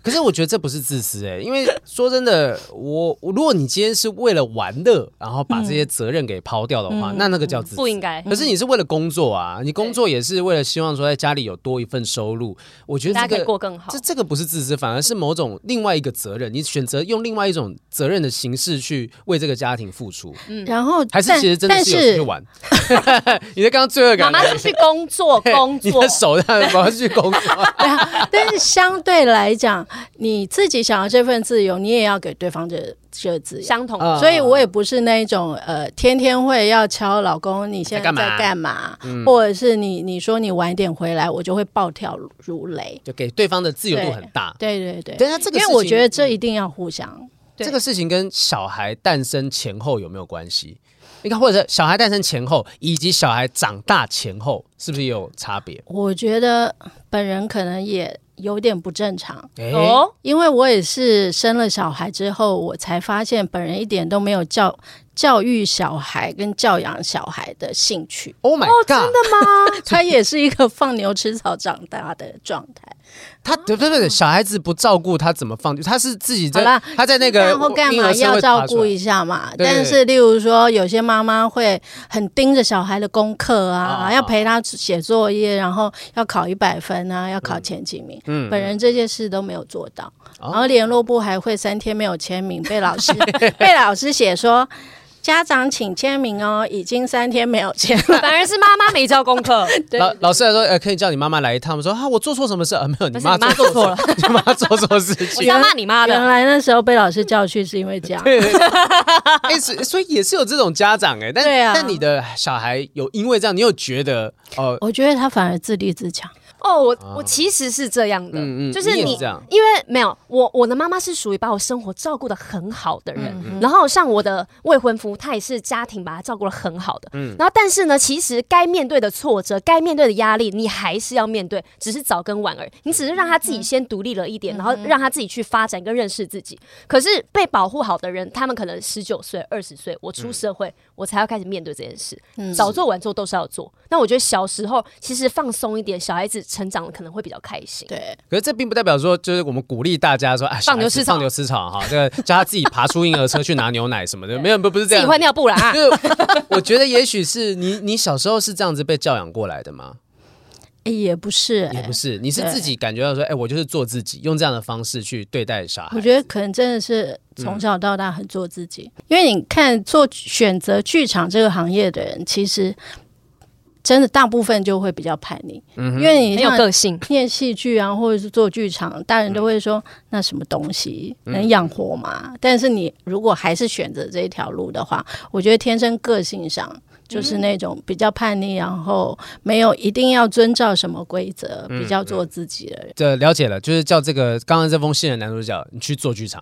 可是我觉得这不是自私哎、欸，因为说真的，我如果你今天是为了玩乐，然后把这些责任给抛掉的话，嗯、那那个叫自私， 不应该。 可是你是为了工作啊，你工作也是为了希望说在家里有多一份收入，我觉得这个大家可以过更好。 这这个不是自私，反而是某种另外一个责任，你选择用另外一种责任的形式去为这个家庭付出。 嗯，然后还是其实真的是有出去玩。你在刚刚罪恶感， 妈妈是去工作，工作， 你的手让妈妈去工作。 对啊，但是相对来讲，你自己想要这份自由，你也要给对方这这个自由， 相同的。 所以我也不是那种呃，天天会要敲老公你现在在干嘛，嗯、或者是你你说你晚点回来，我就会暴跳如雷， 就给对方的自由度很大。 对对对， 对，这个因为我觉得这一定要互相。 这个事情跟小孩诞生前后有没有关系？你看，或者是小孩诞生前后，以及小孩长大前后，是不是也有差别？ 我觉得本人可能也有点不正常哦， 因为我也是生了小孩之后，我才发现本人一点都没有教教育小孩跟教养小孩的兴趣。 Oh my god！、 哦、真的吗？ 他也是一个放牛吃草长大的状态。 他对对对，小孩子不照顾他怎么放？他是自己在他在那个然后干嘛要照顾一下嘛？ 对对对， 但是例如说，有些妈妈会很盯着小孩的功课啊，哦、要陪他写作业，然后要考一百分啊，要考前几名。嗯，本人这些事都没有做到，嗯、然后联络部还会三天没有签名，被老师被老师写说。家长请签名哦，已经三天没有签了， 反而是妈妈没交功课。 老老师来说，呃，可以叫你妈妈来一趟。我说啊，我做错什么事啊？没有，你妈做错了， 你妈做错事情。 我要骂你妈的。 原来那时候被老师叫去是因为这样。 对，哎、欸，所以也是有这种家长哎、欸，但对啊， 但你的小孩有因为这样，你有觉得哦、呃？ 我觉得他反而自立自强。 哦，我我其实是这样的，嗯嗯、就是你， 你是这样因为没有我，我的妈妈是属于把我生活照顾得很好的人，嗯、然后像我的未婚夫，他也是家庭把他照顾得很好的，嗯、然后但是呢，其实该面对的挫折，该面对的压力，你还是要面对，只是早跟晚而已。你只是让他自己先独立了一点，嗯、然后让他自己去发展跟认识自己。可是被保护好的人，他们可能十九岁、二十岁，我出社会，嗯、我才要开始面对这件事。嗯、早做晚做都是要做。那我觉得小时候其实放松一点，小孩子成长可能会比较开心。 对， 可是这并不代表说，就是我们鼓励大家说，啊， 放牛吃草， 放牛吃草哈，这个叫他自己爬出婴儿车去拿牛奶什么的，没有，不不是这样， 自己换尿布啦、啊。 就是我觉得也许是你，你小时候是这样子被教养过来的吗？ 欸、也不是、欸， 也不是，你是自己感觉到说，哎、欸，我就是做自己，用这样的方式去对待小孩。 我觉得可能真的是从小到大很做自己，嗯、因为你看做选择剧场这个行业的人，其实。真的大部分就会比较叛逆，嗯、因为你很有个性， 念戏剧啊，或者是做剧场，大人都会说、嗯、那什么东西能养活吗？嗯、但是你如果还是选择这一条路的话，我觉得天生个性上就是那种比较叛逆，然后没有一定要遵照什么规则，嗯、比较做自己的人。 这了解了，就是叫这个刚刚这封信的男主角，你去做剧场，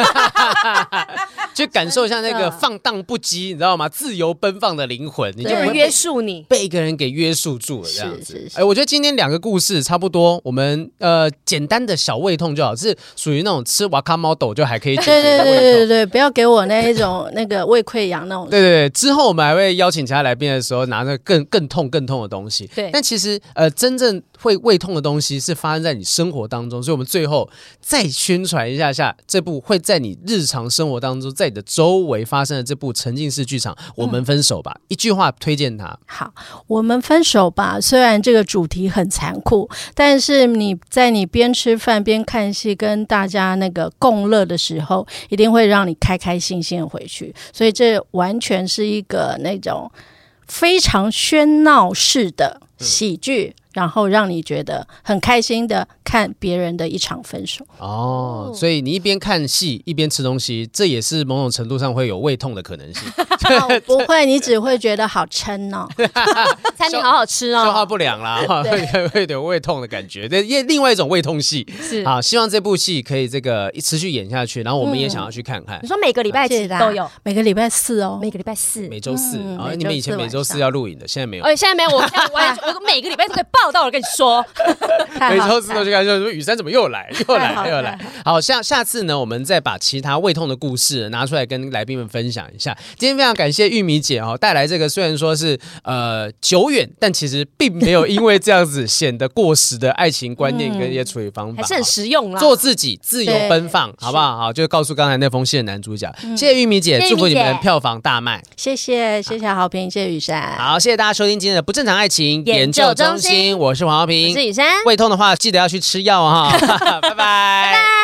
去感受一下那个放荡不羁，你知道吗？自由奔放的灵魂，你就不会约束你， 被一个人给约束住了，这样子。 是是是。 哎，我觉得今天两个故事差不多，我们呃简单的小胃痛就好，是属于那种吃瓦卡猫豆就还可以解决的胃痛。 对对对对对，不要给我那一种那个胃溃疡那种。 对对对，之后我们还会邀请其他来宾的时候，拿那更更痛更痛的东西。 对， 但其实呃，真正会胃痛的东西是发生在你生活当中，所以我们最后再宣传一下下这部会在你日常生活当中，在你的周围发生的这部沉浸式剧场《我们分手吧》，嗯、一句话推荐它。 好，我们分手吧。虽然这个主题很残酷，但是你在你边吃饭边看戏，跟大家那个共乐的时候，一定会让你开开心心的回去。所以这完全是一个那种非常喧闹式的喜剧。嗯，然后让你觉得很开心的看别人的一场分手哦，所以你一边看戏一边吃东西，这也是某种程度上会有胃痛的可能性。 哦、不会，你只会觉得好撑哦， 餐厅好好吃哦， 消化不良啦，会会有点胃痛的感觉。对，另外一种胃痛戏是好，希望这部戏可以这个持续演下去，然后我们也想要去看看。嗯、 你说每个礼拜几都有， 每个礼拜四哦， 每个礼拜四， 每周四。 嗯、 然后你们以前每周四要录影的，现在没有。 哎，现在没有，我我我每个礼拜都可以爆料到了，跟你说。 每周四都去看，就说雨珊怎么又来，又来，又来。好，下下次呢，我们再把其他胃痛的故事拿出来跟来宾们分享一下。今天非常感谢玉米姐哦，带来这个虽然说是呃久远，但其实并没有因为这样子显得过时的爱情观念跟一些处理方法， 还是很实用啦。 做自己，自由奔放，好不好？好，就告诉刚才那封信的男主角。谢谢玉米姐，祝福你们票房大卖。 谢谢，谢谢好评，谢谢雨珊。 好，谢谢大家收听今天的不正常爱情研究中心，我是黄浩平， 我是雨珊。 胃痛的话，记得要去吃药哈，拜拜。 拜拜。